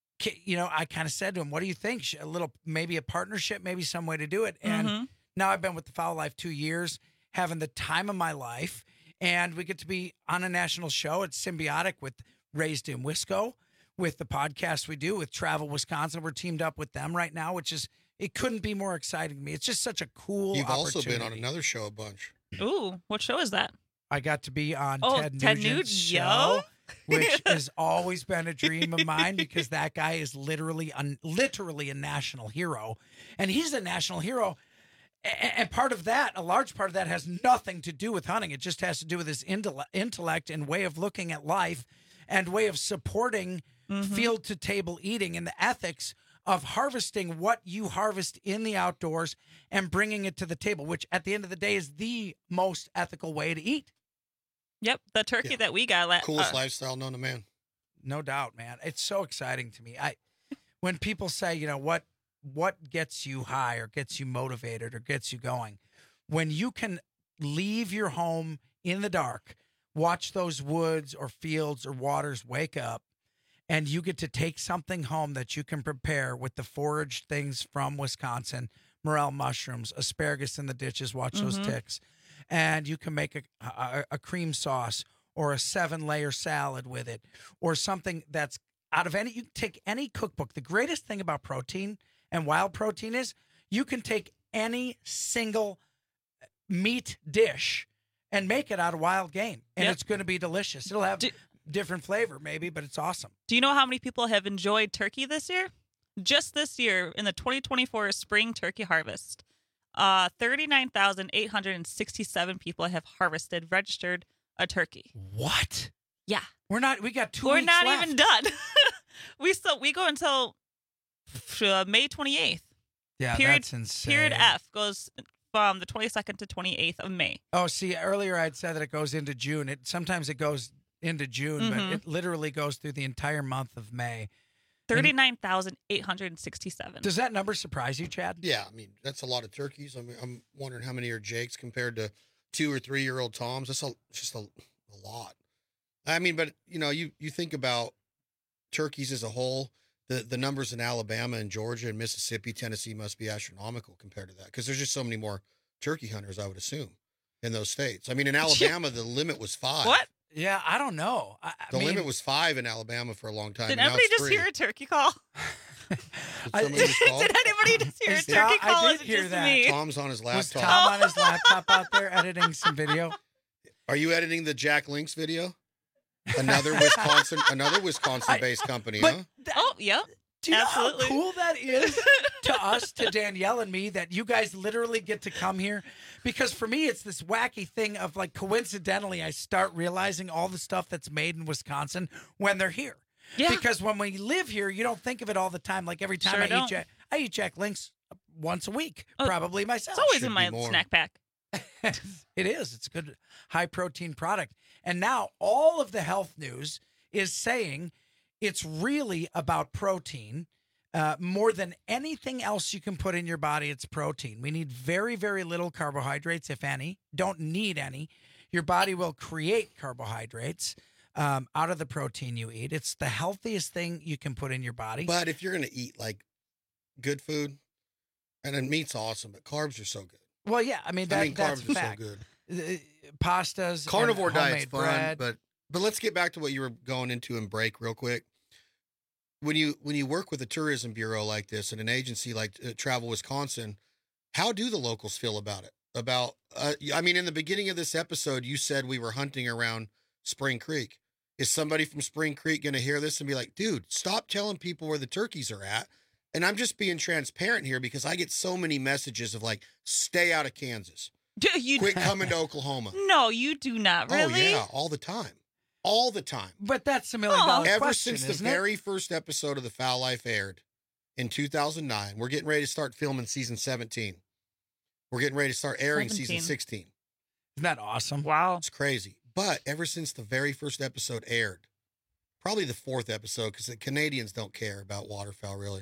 I kind of said to him, what do you think? Maybe a partnership, maybe some way to do it. And now I've been with The Fowl Life 2 years, having the time of my life, and we get to be on a national show. It's symbiotic with Raised in Wisco, with the podcast we do with Travel Wisconsin. We're teamed up with them right now, it couldn't be more exciting to me. It's just such a cool You've opportunity. also been on another show a bunch. Ooh, what show is that? I got to be on Ted Nugent's Nugent, show, which has always been a dream of mine because that guy is literally a national hero. And he's a national hero. And a large part of that has nothing to do with hunting. It just has to do with his intellect and way of looking at life and way of supporting field to table eating and the ethics of harvesting what you harvest in the outdoors and bringing it to the table, which at the end of the day is the most ethical way to eat. Yep, the turkey that we got. Coolest lifestyle known to man. No doubt, man. It's so exciting to me. When people say, what gets you high or gets you motivated or gets you going, when you can leave your home in the dark, watch those woods or fields or waters wake up, and you get to take something home that you can prepare with the foraged things from Wisconsin, morel mushrooms, asparagus in the ditches, watch those ticks, and you can make a cream sauce or a 7-layer salad with it, or something that's out of you can take any cookbook. The greatest thing about protein and wild protein is you can take any single meat dish and make it out of wild game, and it's going to be delicious. It'll have different flavor maybe, but it's awesome. Do you know how many people have enjoyed turkey this year? Just this year in the 2024 spring turkey harvest, 39,867 people have registered a turkey. What? Yeah. We got 2 We're weeks not left. even done. we go until May 28th. Yeah, that's insane. Period F goes from the 22nd to 28th of May. Oh, see, earlier I'd said that it goes into June. Sometimes it goes into June, but it literally goes through the entire month of May. 39,867. Does that number surprise you, Chad? Yeah, I mean, that's a lot of turkeys. I mean, I'm wondering how many are Jakes compared to 2 or 3 year old Toms. That's just a lot. I mean, but you think about turkeys as a whole. The numbers in Alabama and Georgia and Mississippi, Tennessee must be astronomical compared to that because there's just so many more turkey hunters, I would assume, in those states. I mean, in Alabama, the limit was 5. What? Yeah, I don't know. The limit was 5 in Alabama for a long time. Did everybody just hear a turkey call? Did somebody just call? Did anybody everybody just hear turkey call? I Is did it hear just that. me? Tom's on his Was laptop. Tom on his laptop out there editing some video? Are you editing the Jack Links video? Another Wisconsin-based company, But huh? Oh, yep. Do you Absolutely. know how cool that is to us, to Danielle and me, that you guys literally get to come here? Because for me, it's this wacky thing of like, coincidentally, I start realizing all the stuff that's made in Wisconsin when they're here. Yeah. Because when we live here, you don't think of it all the time. Like every time Sure I eat Jack Links once a week, Oh, probably myself. It's always Should in be my more. snack pack. It is. It's a good high protein product. And now all of the health news is saying it's really about protein. More than anything else you can put in your body, it's protein. We need very, very little carbohydrates, if any. Don't need any. Your body will create carbohydrates out of the protein you eat. It's the healthiest thing you can put in your body. But if you're going to eat like good food, and then meat's awesome, but carbs are so good. Well, yeah, I mean, that's carbs a are fact. so good. Pastas, Carnivore and diet's homemade fun, bread. but let's get back to what you were going into and break real quick. When you work with a tourism bureau like this and an agency like Travel Wisconsin, how do the locals feel about it? About I mean, in the beginning of this episode, you said we were hunting around Spring Creek. Is somebody from Spring Creek going to hear this and be like, dude, stop telling people where the turkeys are at? And I'm just being transparent here because I get so many messages of like, stay out of Kansas. Quit coming to Oklahoma. No, you do not. Really? Oh, yeah, all the time. All the time. But that's $1 million Ever question, since the isn't it? very first episode of The Foul Life aired in 2009, we're getting ready to start filming season 17. We're getting ready to start airing season 16. Isn't that awesome? Wow. It's crazy. But ever since the very first episode aired, probably the fourth episode, because the Canadians don't care about waterfowl, really.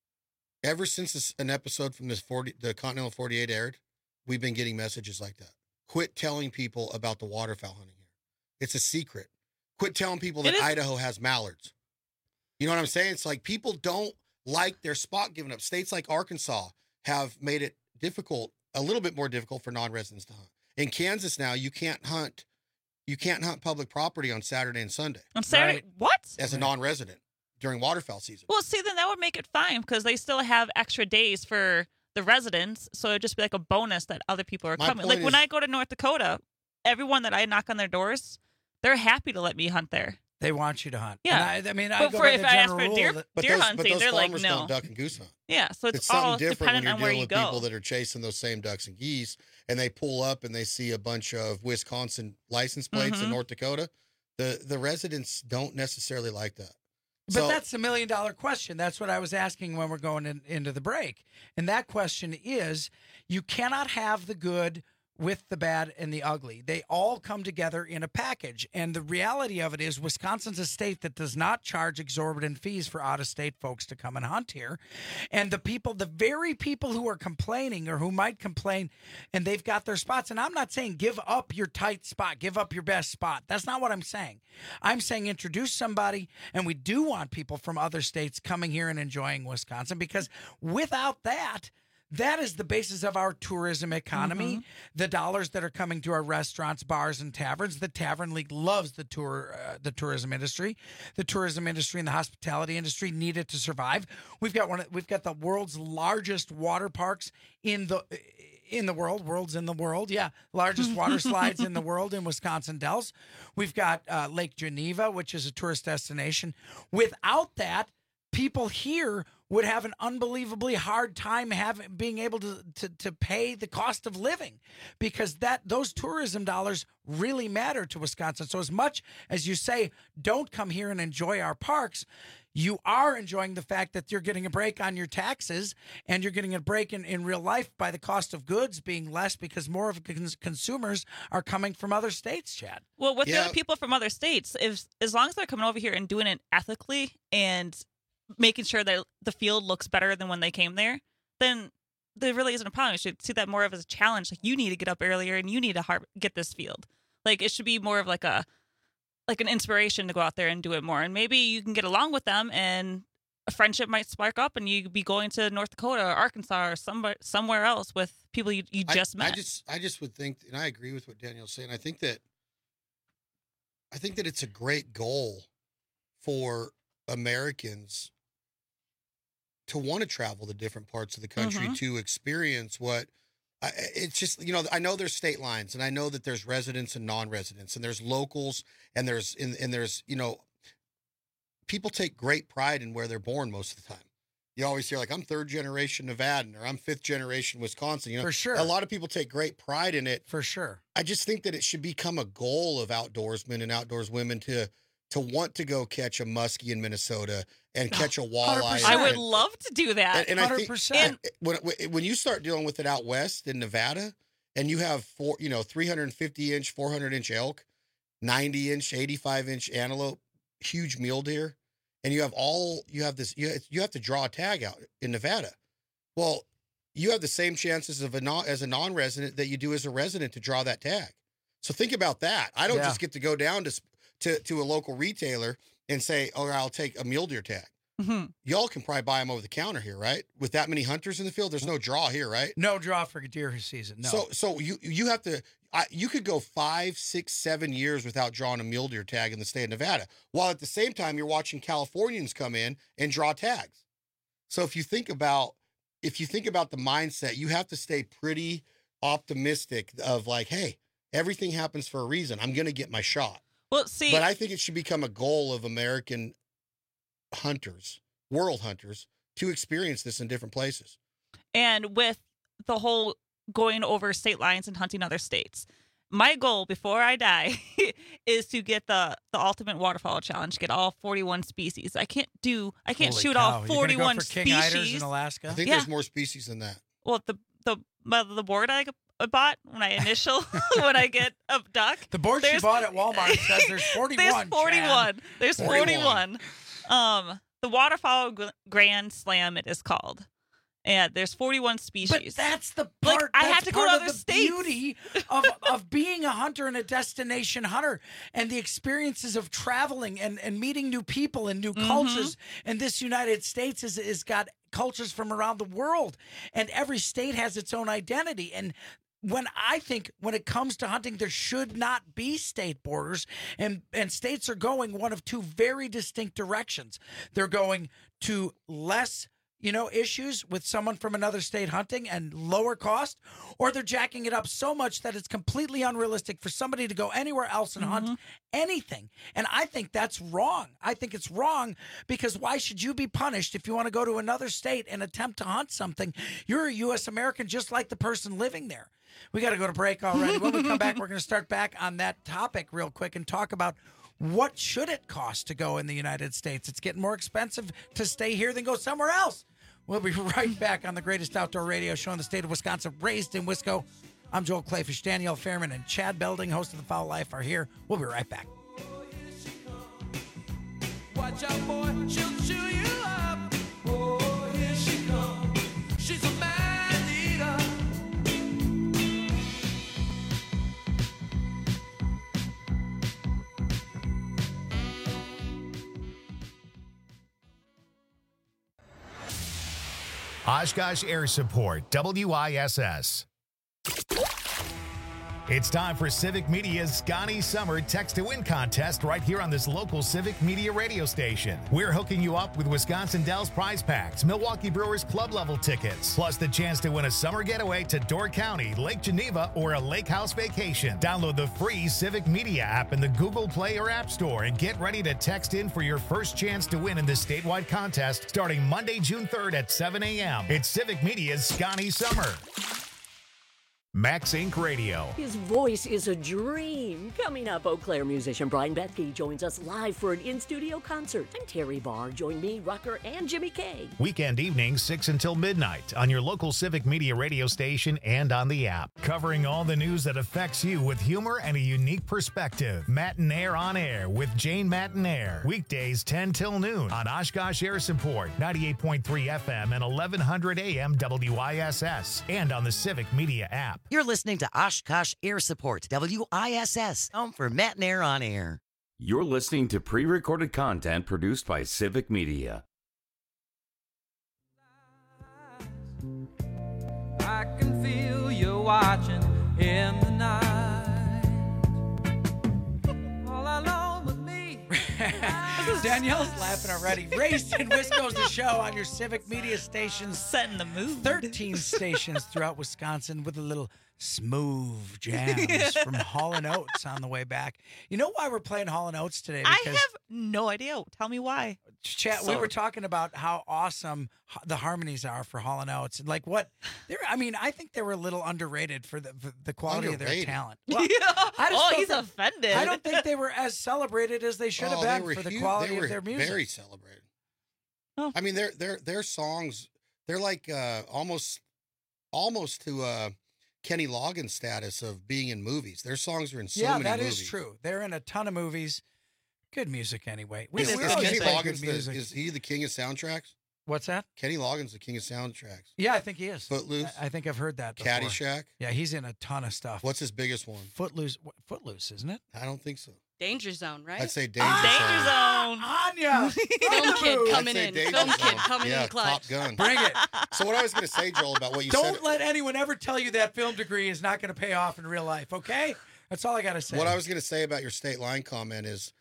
Ever since an episode from the Continental 48 aired, we've been getting messages like that. Quit telling people about the waterfowl hunting here. It's a secret. Quit telling people that Idaho has mallards. You know what I'm saying? It's like people don't like their spot given up. States like Arkansas have made it difficult, a little bit more difficult for non-residents to hunt. In Kansas now, you can't hunt public property on Saturday and Sunday. On Saturday? Right. What? As a non-resident during waterfowl season. Well, see, then that would make it fine because they still have extra days for the residents. So it'd just be like a bonus that other people are coming. Like when I go to North Dakota, everyone that I knock on their doors, they're happy to let me hunt there. They want you to hunt. Yeah. And I mean, I but go for by if the I ask general for rule deer that- hunting, they're like, farmers no. don't duck and goose hunt. Yeah, so it's something all different when dependent you're on where dealing you with go. people that are chasing those same ducks and geese, and they pull up and they see a bunch of Wisconsin license plates in Mhm. North Dakota. The residents don't necessarily like that. But that's $1 million question. That's what I was asking when we're going into the break. And that question is, you cannot have the good with the bad and the ugly. They all come together in a package. And the reality of it is Wisconsin's a state that does not charge exorbitant fees for out-of-state folks to come and hunt here. And the very people who are complaining or who might complain and they've got their spots, and I'm not saying give up your tight spot, give up your best spot. That's not what I'm saying. I'm saying introduce somebody, and we do want people from other states coming here and enjoying Wisconsin because without that, that is the basis of our tourism economy. Mm-hmm. The dollars that are coming to our restaurants, bars, and taverns. The Tavern League loves the tourism industry. The tourism industry and the hospitality industry need it to survive. We've got the world's largest water parks in the world. World's in the world, yeah. Largest water slides in the world in Wisconsin Dells. We've got Lake Geneva, which is a tourist destination. Without that, people here would have an unbelievably hard time being able to pay the cost of living because those tourism dollars really matter to Wisconsin. So as much as you say, don't come here and enjoy our parks, you are enjoying the fact that you're getting a break on your taxes and you're getting a break in real life by the cost of goods being less because more of consumers are coming from other states, Chad. Well, with the other people from other states, as long as they're coming over here and doing it ethically and making sure that the field looks better than when they came there, then there really isn't a problem. You should see that more of as a challenge. Like you need to get up earlier and you need to get this field. Like it should be more of like an inspiration to go out there and do it more. And maybe you can get along with them and a friendship might spark up and you be going to North Dakota or Arkansas or somewhere else with people you just met. I just would think, and I agree with what Daniel's saying. I think that it's a great goal for Americans want to travel to different parts of the country to experience what. It's just, I know there's state lines, and I know that there's residents and non-residents, and there's locals, and there's people take great pride in where they're born most of the time. You always hear, like, I'm third generation Nevadan, or I'm fifth generation Wisconsin. For sure. A lot of people take great pride in it. For sure. I just think that it should become a goal of outdoorsmen and outdoors women to want to go catch a muskie in Minnesota and catch a walleye. 100%. I would love to do that. And 100%. When you start dealing with it out west in Nevada, and you have 350-inch, 400-inch elk, 90-inch, 85-inch antelope, huge mule deer, and you have to draw a tag out in Nevada. Well, you have the same chances as a non-resident that you do as a resident to draw that tag. So think about that. I don't just get to go down to a local retailer and say, "Oh, I'll take a mule deer tag." Y'all can probably buy them over the counter here, right? With that many hunters in the field, there's no draw here, right? No draw for deer season. No. So you have to. You could go 5, 6, 7 years without drawing a mule deer tag in the state of Nevada, while at the same time you're watching Californians come in and draw tags. So if you think about the mindset, you have to stay pretty optimistic of like, hey, everything happens for a reason. I'm going to get my shot. Well, see, but I think it should become a goal of American hunters, world hunters, to experience this in different places. And with the whole going over state lines and hunting other states, my goal before I die is to get the ultimate waterfowl challenge, get all 41 species. I can't Holy shoot cow. all 41 go for king eiders species in Alaska. I think there's more species than that. Well, the board I bought when I get a duck. The board she bought at Walmart says there's 41. There's 41. Chad. There's 41. The waterfowl grand slam, it is called. And there's 41 species. But that's the part. I have to go to other the states. Beauty of being a hunter and a destination hunter, and the experiences of traveling and meeting new people and new cultures. And this United States is got cultures from around the world, and every state has its own identity. And when it comes to hunting, there should not be state borders, and states are going one of two very distinct directions. They're going to less issues with someone from another state hunting and lower cost, or they're jacking it up so much that it's completely unrealistic for somebody to go anywhere else and hunt anything. And I think that's wrong. I think it's wrong, because why should you be punished if you want to go to another state and attempt to hunt something? You're a U.S. American just like the person living there. We got to go to break already. When we come back, we're going to start back on that topic real quick and talk about what should it cost to go in the United States. It's getting more expensive to stay here than go somewhere else. We'll be right back on the greatest outdoor radio show in the state of Wisconsin, raised in Wisco. I'm Joel Clayfish, Danielle Fairman, and Chad Belding, host of The Foul Life, are here. We'll be right back. Watch out, boy, she'll chew you up. Oh, here she comes. She's a man eater. Oshkosh Air Support, WISS. It's time for Civic Media's Scotty Summer Text to Win contest right here on this local Civic Media radio station. We're hooking you up with Wisconsin Dells prize packs, Milwaukee Brewers club level tickets, plus the chance to win a summer getaway to Door County, Lake Geneva, or a lake house vacation. Download the free Civic Media app in the Google Play or App Store and get ready to text in for your first chance to win in this statewide contest starting Monday, June 3rd at 7 a.m. It's Civic Media's Scotty Summer. Max Inc. Radio. His voice is a dream. Coming up, Eau Claire musician Brian Bethke joins us live for an in-studio concert. I'm Terry Barr. Join me, Rucker, and Jimmy K. Weekend evenings, 6 until midnight on your local Civic Media radio station and on the app. Covering all the news that affects you with humor and a unique perspective. Matinaire on Air with Jane Matinaire. Weekdays 10 till noon on Oshkosh Air Support, 98.3 FM and 1100 AM WISS, and on the Civic Media app. You're listening to Oshkosh Air Support, WISS, home for Matinaire on Air. You're listening to pre-recorded content produced by Civic Media. I can feel you watching in the night. All alone with me. This is Danielle's laughing already. Raised in Wisco's the show on your Civic Media stations. Setting the mood. 13 stations throughout Wisconsin with a little smooth jams from Hall & Oates on the way back. You know why we're playing Hall & Oates today? I have no idea. Tell me why. Chat, we were talking about how awesome the harmonies are for Hall & Oates. And like what, I think they were a little underrated for the quality of their talent. Well, He's offended. I don't think they were as celebrated as they should have been for the quality of their music. Very celebrated. Oh. I mean, their songs, they're like almost to Kenny Loggins status of being in movies. Their songs are in so many movies. Yeah, that is true. They're in a ton of movies. Good music anyway. Is Kenny Loggins is he the king of soundtracks? What's that? Kenny Loggins, the king of soundtracks. Yeah, I think he is. Footloose. I think I've heard that before. Caddyshack. Yeah, he's in a ton of stuff. What's his biggest one? Footloose, isn't it? I don't think so. Danger Zone, right? I'd say Danger Zone. Anya! Film kid coming in. Film kid coming in clutch. Top Gun. Bring it. So what I was going to say, Joel, about what you said. Don't let anyone ever tell you that film degree is not going to pay off in real life, okay? That's all I got to say. What I was going to say about your state line comment is,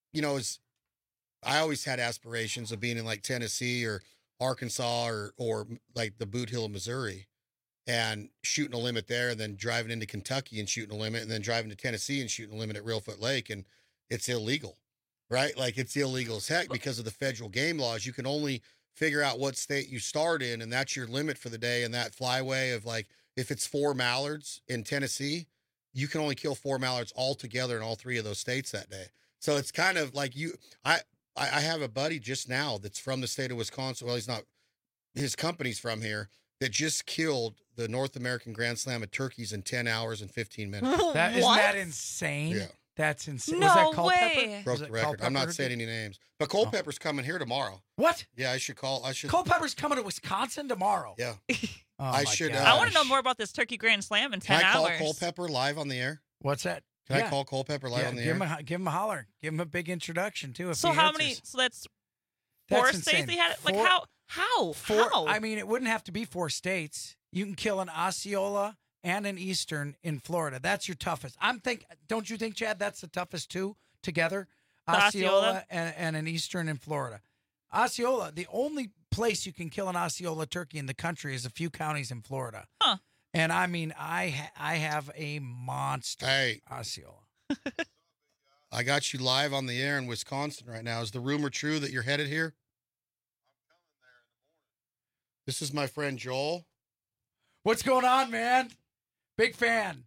I always had aspirations of being in like Tennessee or Arkansas or like the Boot Hill of Missouri and shooting a limit there and then driving into Kentucky and shooting a limit and then driving to Tennessee and shooting a limit at Reelfoot Lake. And it's illegal, right? Like it's illegal as heck because of the federal game laws. You can only figure out what state you start in and that's your limit for the day. And that flyway of like, if it's 4 mallards in Tennessee, you can only kill 4 mallards altogether in all 3 of those states that day. So it's kind of like I have a buddy just now that's from the state of Wisconsin. Well, he's not, his company's from here, that just killed the North American Grand Slam of turkeys in 10 hours and 15 minutes. Isn't that insane? Yeah. That's insane. No Was that way. Broke the record. I'm not saying any names. But Culpepper's coming here tomorrow. What? Yeah, I should. Culpepper's coming to Wisconsin tomorrow. Yeah. I should. I want to know more about this Turkey Grand Slam in 10 hours. Can I call Culpepper live on the air? What's that? Can I call Culpepper live on the air? Give him a holler. Give him a big introduction, too. So how many? So that's 4 states he had? Like how? How? I mean, it wouldn't have to be 4 states. You can kill an Osceola and an Eastern in Florida. That's your toughest. Don't you think, Chad, that's the toughest two together? Osceola and an Eastern in Florida. Osceola, the only place you can kill an Osceola turkey in the country is a few counties in Florida. Huh. And I mean, I have a monster Osceola. I got you live on the air in Wisconsin right now. Is the rumor true that you're headed here? I'm coming there in the morning. This is my friend Joel. What's going on, man? Big fan.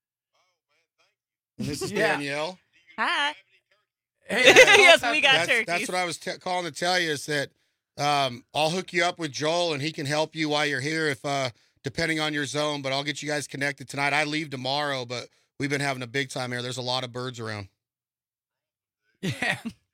And this is Danielle. Hi. Hey, yes, we got turkeys. That's what I was calling to tell you is that I'll hook you up with Joel and he can help you while you're here if depending on your zone, but I'll get you guys connected tonight. I leave tomorrow, but we've been having a big time here. There's a lot of birds around. Yeah.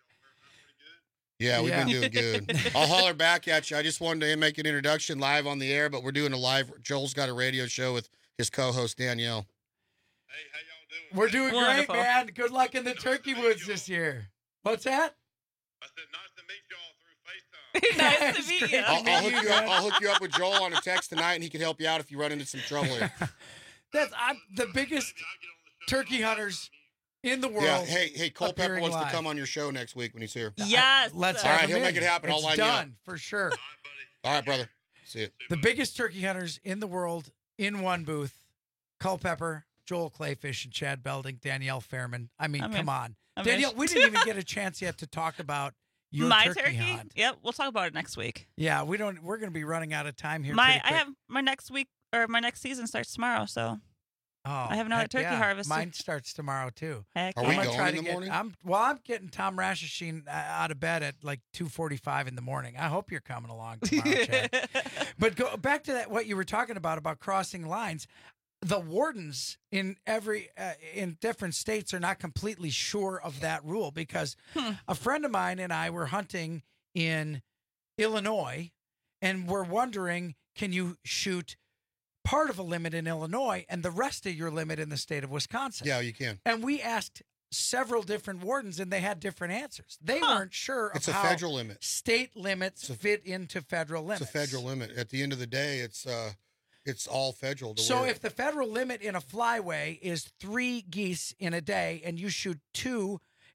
Yeah, we've been doing good. I'll holler back at you. I just wanted to make an introduction live on the air, but we're doing a live. Joel's got a radio show with his co-host Danielle. Hey, how y'all doing? We're doing Wonderful. great, man. Good luck in the turkey woods this year. What's that? I said, nice to meet y'all through FaceTime. Nice to meet you. I'll hook you up with Joel on a text tonight, and he can help you out if you run into some trouble here. I'm the biggest turkey hunters in the world. Yeah, hey, Culpepper appearing wants live. to come on your show next week when he's here. Yes. Let's All have right, him he'll in. make it happen. I'll It's line you up. done for sure. All right, brother. See you. The biggest turkey hunters in the world in one booth: Culpepper, Joel Clayfish, and Chad Belding, Danielle Fairman. I mean, come on, Danielle. We didn't even get a chance yet to talk about your my turkey hunt. Yep, we'll talk about it next week. Yeah, we don't. We're going to be running out of time here. I have my next week or my next season starts tomorrow, so I have another heck turkey yeah. harvest. Mine starts tomorrow too. Heck Are yeah. we I'm gonna going try in to the get. morning? I'm getting Tom Rashashin out of bed at like 2:45 in the morning. I hope you're coming along tomorrow, Chad. But go back to that. What you were talking about crossing lines. The wardens in in different states are not completely sure of that rule because a friend of mine and I were hunting in Illinois, and we're wondering, can you shoot part of a limit in Illinois and the rest of your limit in the state of Wisconsin? Yeah, you can. And we asked several different wardens, and they had different answers. They weren't sure It's of a how federal limit. state limits fit into federal limits. It's a federal limit. At the end of the day, it's all federal. So if the federal limit in a flyway is 3 geese in a day and you shoot 2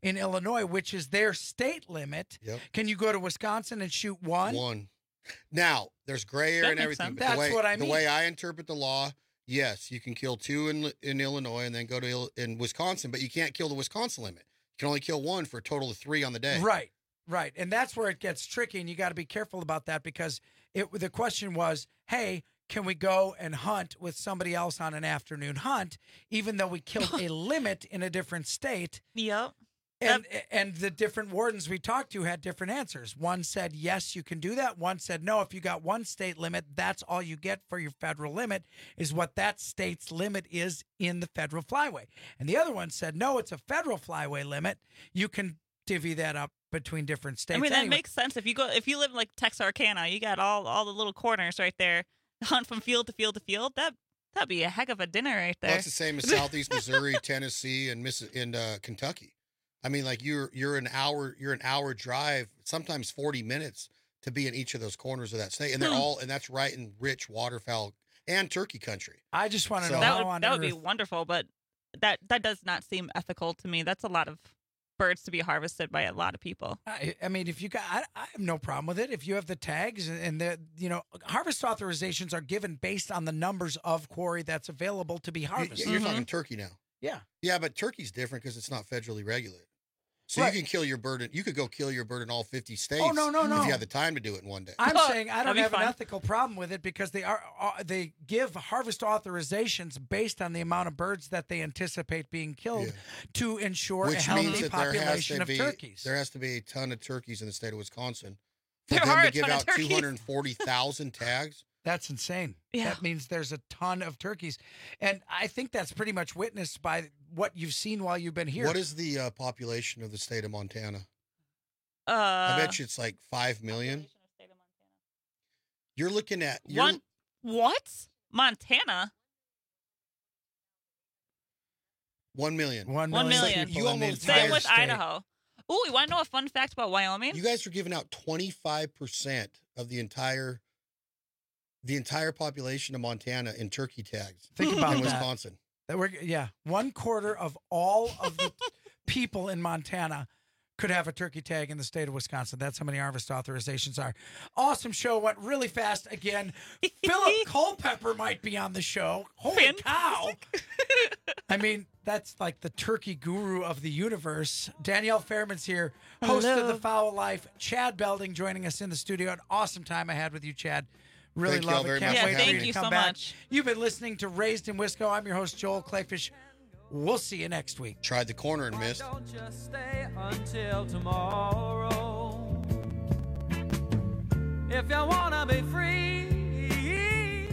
in Illinois, which is their state limit. Yep. Can you go to Wisconsin and shoot one? One. Now, there's gray area That and makes everything. sense. But That's what I mean. The way I interpret the law, yes, you can kill 2 in Illinois and then go to in Wisconsin, but you can't kill the Wisconsin limit. You can only kill 1 for a total of 3 on the day. Right. And that's where it gets tricky, and you got to be careful about that because the question was, hey, can we go and hunt with somebody else on an afternoon hunt, even though we killed a limit in a different state? Yep. And the different wardens we talked to had different answers. One said, yes, you can do that. One said, no, if you got one state limit, that's all you get for your federal limit is what that state's limit is in the federal flyway. And the other one said, no, it's a federal flyway limit. You can divvy that up between different states. I mean, that makes sense. If you live in like Texarkana, you got all the little corners right there. Hunt from field to field to field. That'd be a heck of a dinner right there. Well, it's the same as Southeast Missouri, Tennessee, and Kentucky. I mean, like you're an hour drive, sometimes 40 minutes to be in each of those corners of that state, and and that's right in rich waterfowl and turkey country. I just want to know that would be wonderful, but that does not seem ethical to me. That's a lot of birds to be harvested by a lot of people. I mean, if you got, I have no problem with it. If you have the tags and the, harvest authorizations are given based on the numbers of quarry that's available to be harvested. You're talking turkey now. Yeah. Yeah, but turkey's different because it's not federally regulated. So you can kill your bird. You could go kill your bird in all 50 states. Oh, no. If you had the time to do it in one day. I'm saying I don't have an ethical problem with it because they give harvest authorizations based on the amount of birds that they anticipate being killed to ensure a healthy population of turkeys. There has to be a ton of turkeys in the state of Wisconsin for them are to a give ton of out turkeys. 240,000 tags. That's insane. Yeah. That means there's a ton of turkeys. And I think that's pretty much witnessed by what you've seen while you've been here. What is the population of the state of Montana? I bet you it's like 5 million. You're looking at... What? Montana? 1 million. 1 million. You almost Same with Idaho. Ooh, you want to know a fun fact about Wyoming? You guys are giving out 25% of the entire population of Montana in turkey tags. Think about in that. Wisconsin. Yeah, 1/4 of all of the people in Montana could have a turkey tag in the state of Wisconsin. That's how many harvest authorizations are. Awesome show. Went really fast again. Philip Culpepper might be on the show. Holy cow. I mean, that's like the turkey guru of the universe. Danielle Fairman's here, host of The Fowl Life. Chad Belding joining us in the studio. An awesome time I had with you, Chad. Really Thank love you all it. very Can't much. wait for you Thank you to come so back. much. You've been listening to Raised in Wisco. I'm your host, Joel Clayfish. We'll see you next week. Tried the corner and missed. Don't just stay until tomorrow. If you wanna be free.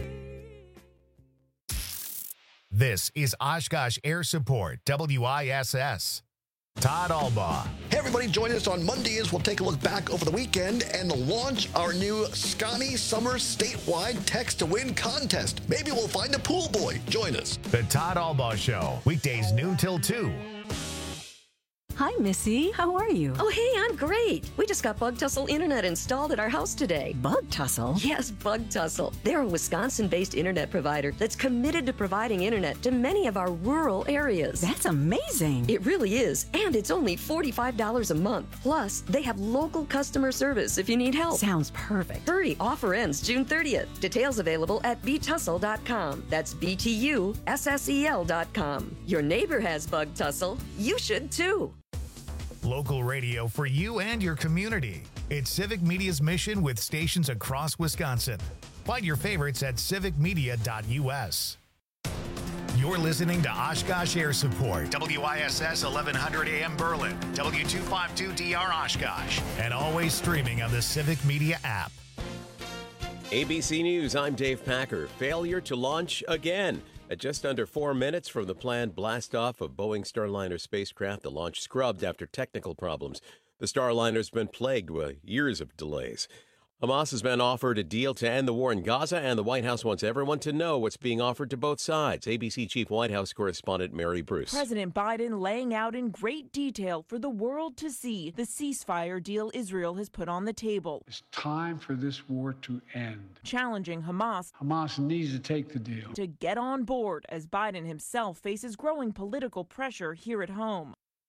This is Oshkosh Air Support, WISS. Todd Albaugh. Hey, everybody, join us on Monday as we'll take a look back over the weekend and launch our new Scotty Summer statewide Text to Win contest. Maybe we'll find a pool boy. Join us. The Todd Albaugh Show, weekdays noon till 2. Hi, Missy. How are you? Oh, hey, I'm great. We just got Bug Tussle Internet installed at our house today. Bug Tussle? Yes, Bug Tussle. They're a Wisconsin-based internet provider that's committed to providing internet to many of our rural areas. That's amazing. It really is, and it's only $45 a month. Plus, they have local customer service if you need help. Sounds perfect. Hurry, offer ends June 30th. Details available at btussle.com. That's BTUSSEL.com. Your neighbor has Bug Tussle. You should too. Local radio for you and your community. It's Civic Media's mission with stations across Wisconsin. Find your favorites at civicmedia.us. You're listening to Oshkosh Air Support, WISS 1100 AM Berlin, W252DR Oshkosh, and always streaming on the Civic Media app. ABC News, I'm Dave Packer. Failure to launch again. At just under 4 minutes from the planned blast-off of Boeing Starliner spacecraft, the launch scrubbed after technical problems. The Starliner's been plagued with years of delays. Hamas has been offered a deal to end the war in Gaza, and the White House wants everyone to know what's being offered to both sides. ABC Chief White House Correspondent Mary Bruce. President Biden laying out in great detail for the world to see the ceasefire deal Israel has put on the table. It's time for this war to end. Challenging Hamas. Hamas needs to take the deal. To get on board as Biden himself faces growing political pressure here at home.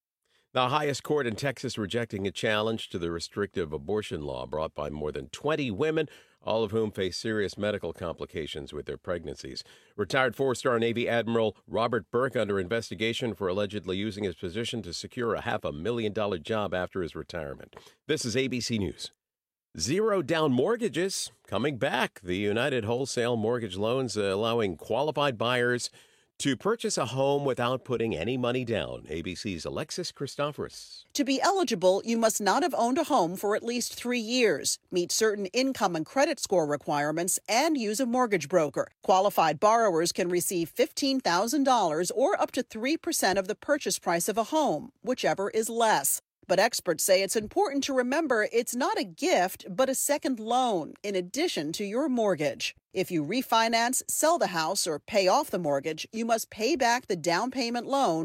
The highest court in Texas rejecting a challenge to the restrictive abortion law brought by more than 20 women, all of whom face serious medical complications with their pregnancies. Retired four-star Navy Admiral Robert Burke under investigation for allegedly using his position to secure a $500,000 job after his retirement. This is ABC News. Zero down mortgages coming back. The United Wholesale Mortgage Loans allowing qualified buyers to purchase a home without putting any money down. ABC's Alexis Christoforous. To be eligible, you must not have owned a home for at least 3 years, meet certain income and credit score requirements, and use a mortgage broker. Qualified borrowers can receive $15,000 or up to 3% of the purchase price of a home, whichever is less. But experts say it's important to remember it's not a gift, but a second loan in addition to your mortgage. If you refinance, sell the house, or pay off the mortgage, you must pay back the down payment loan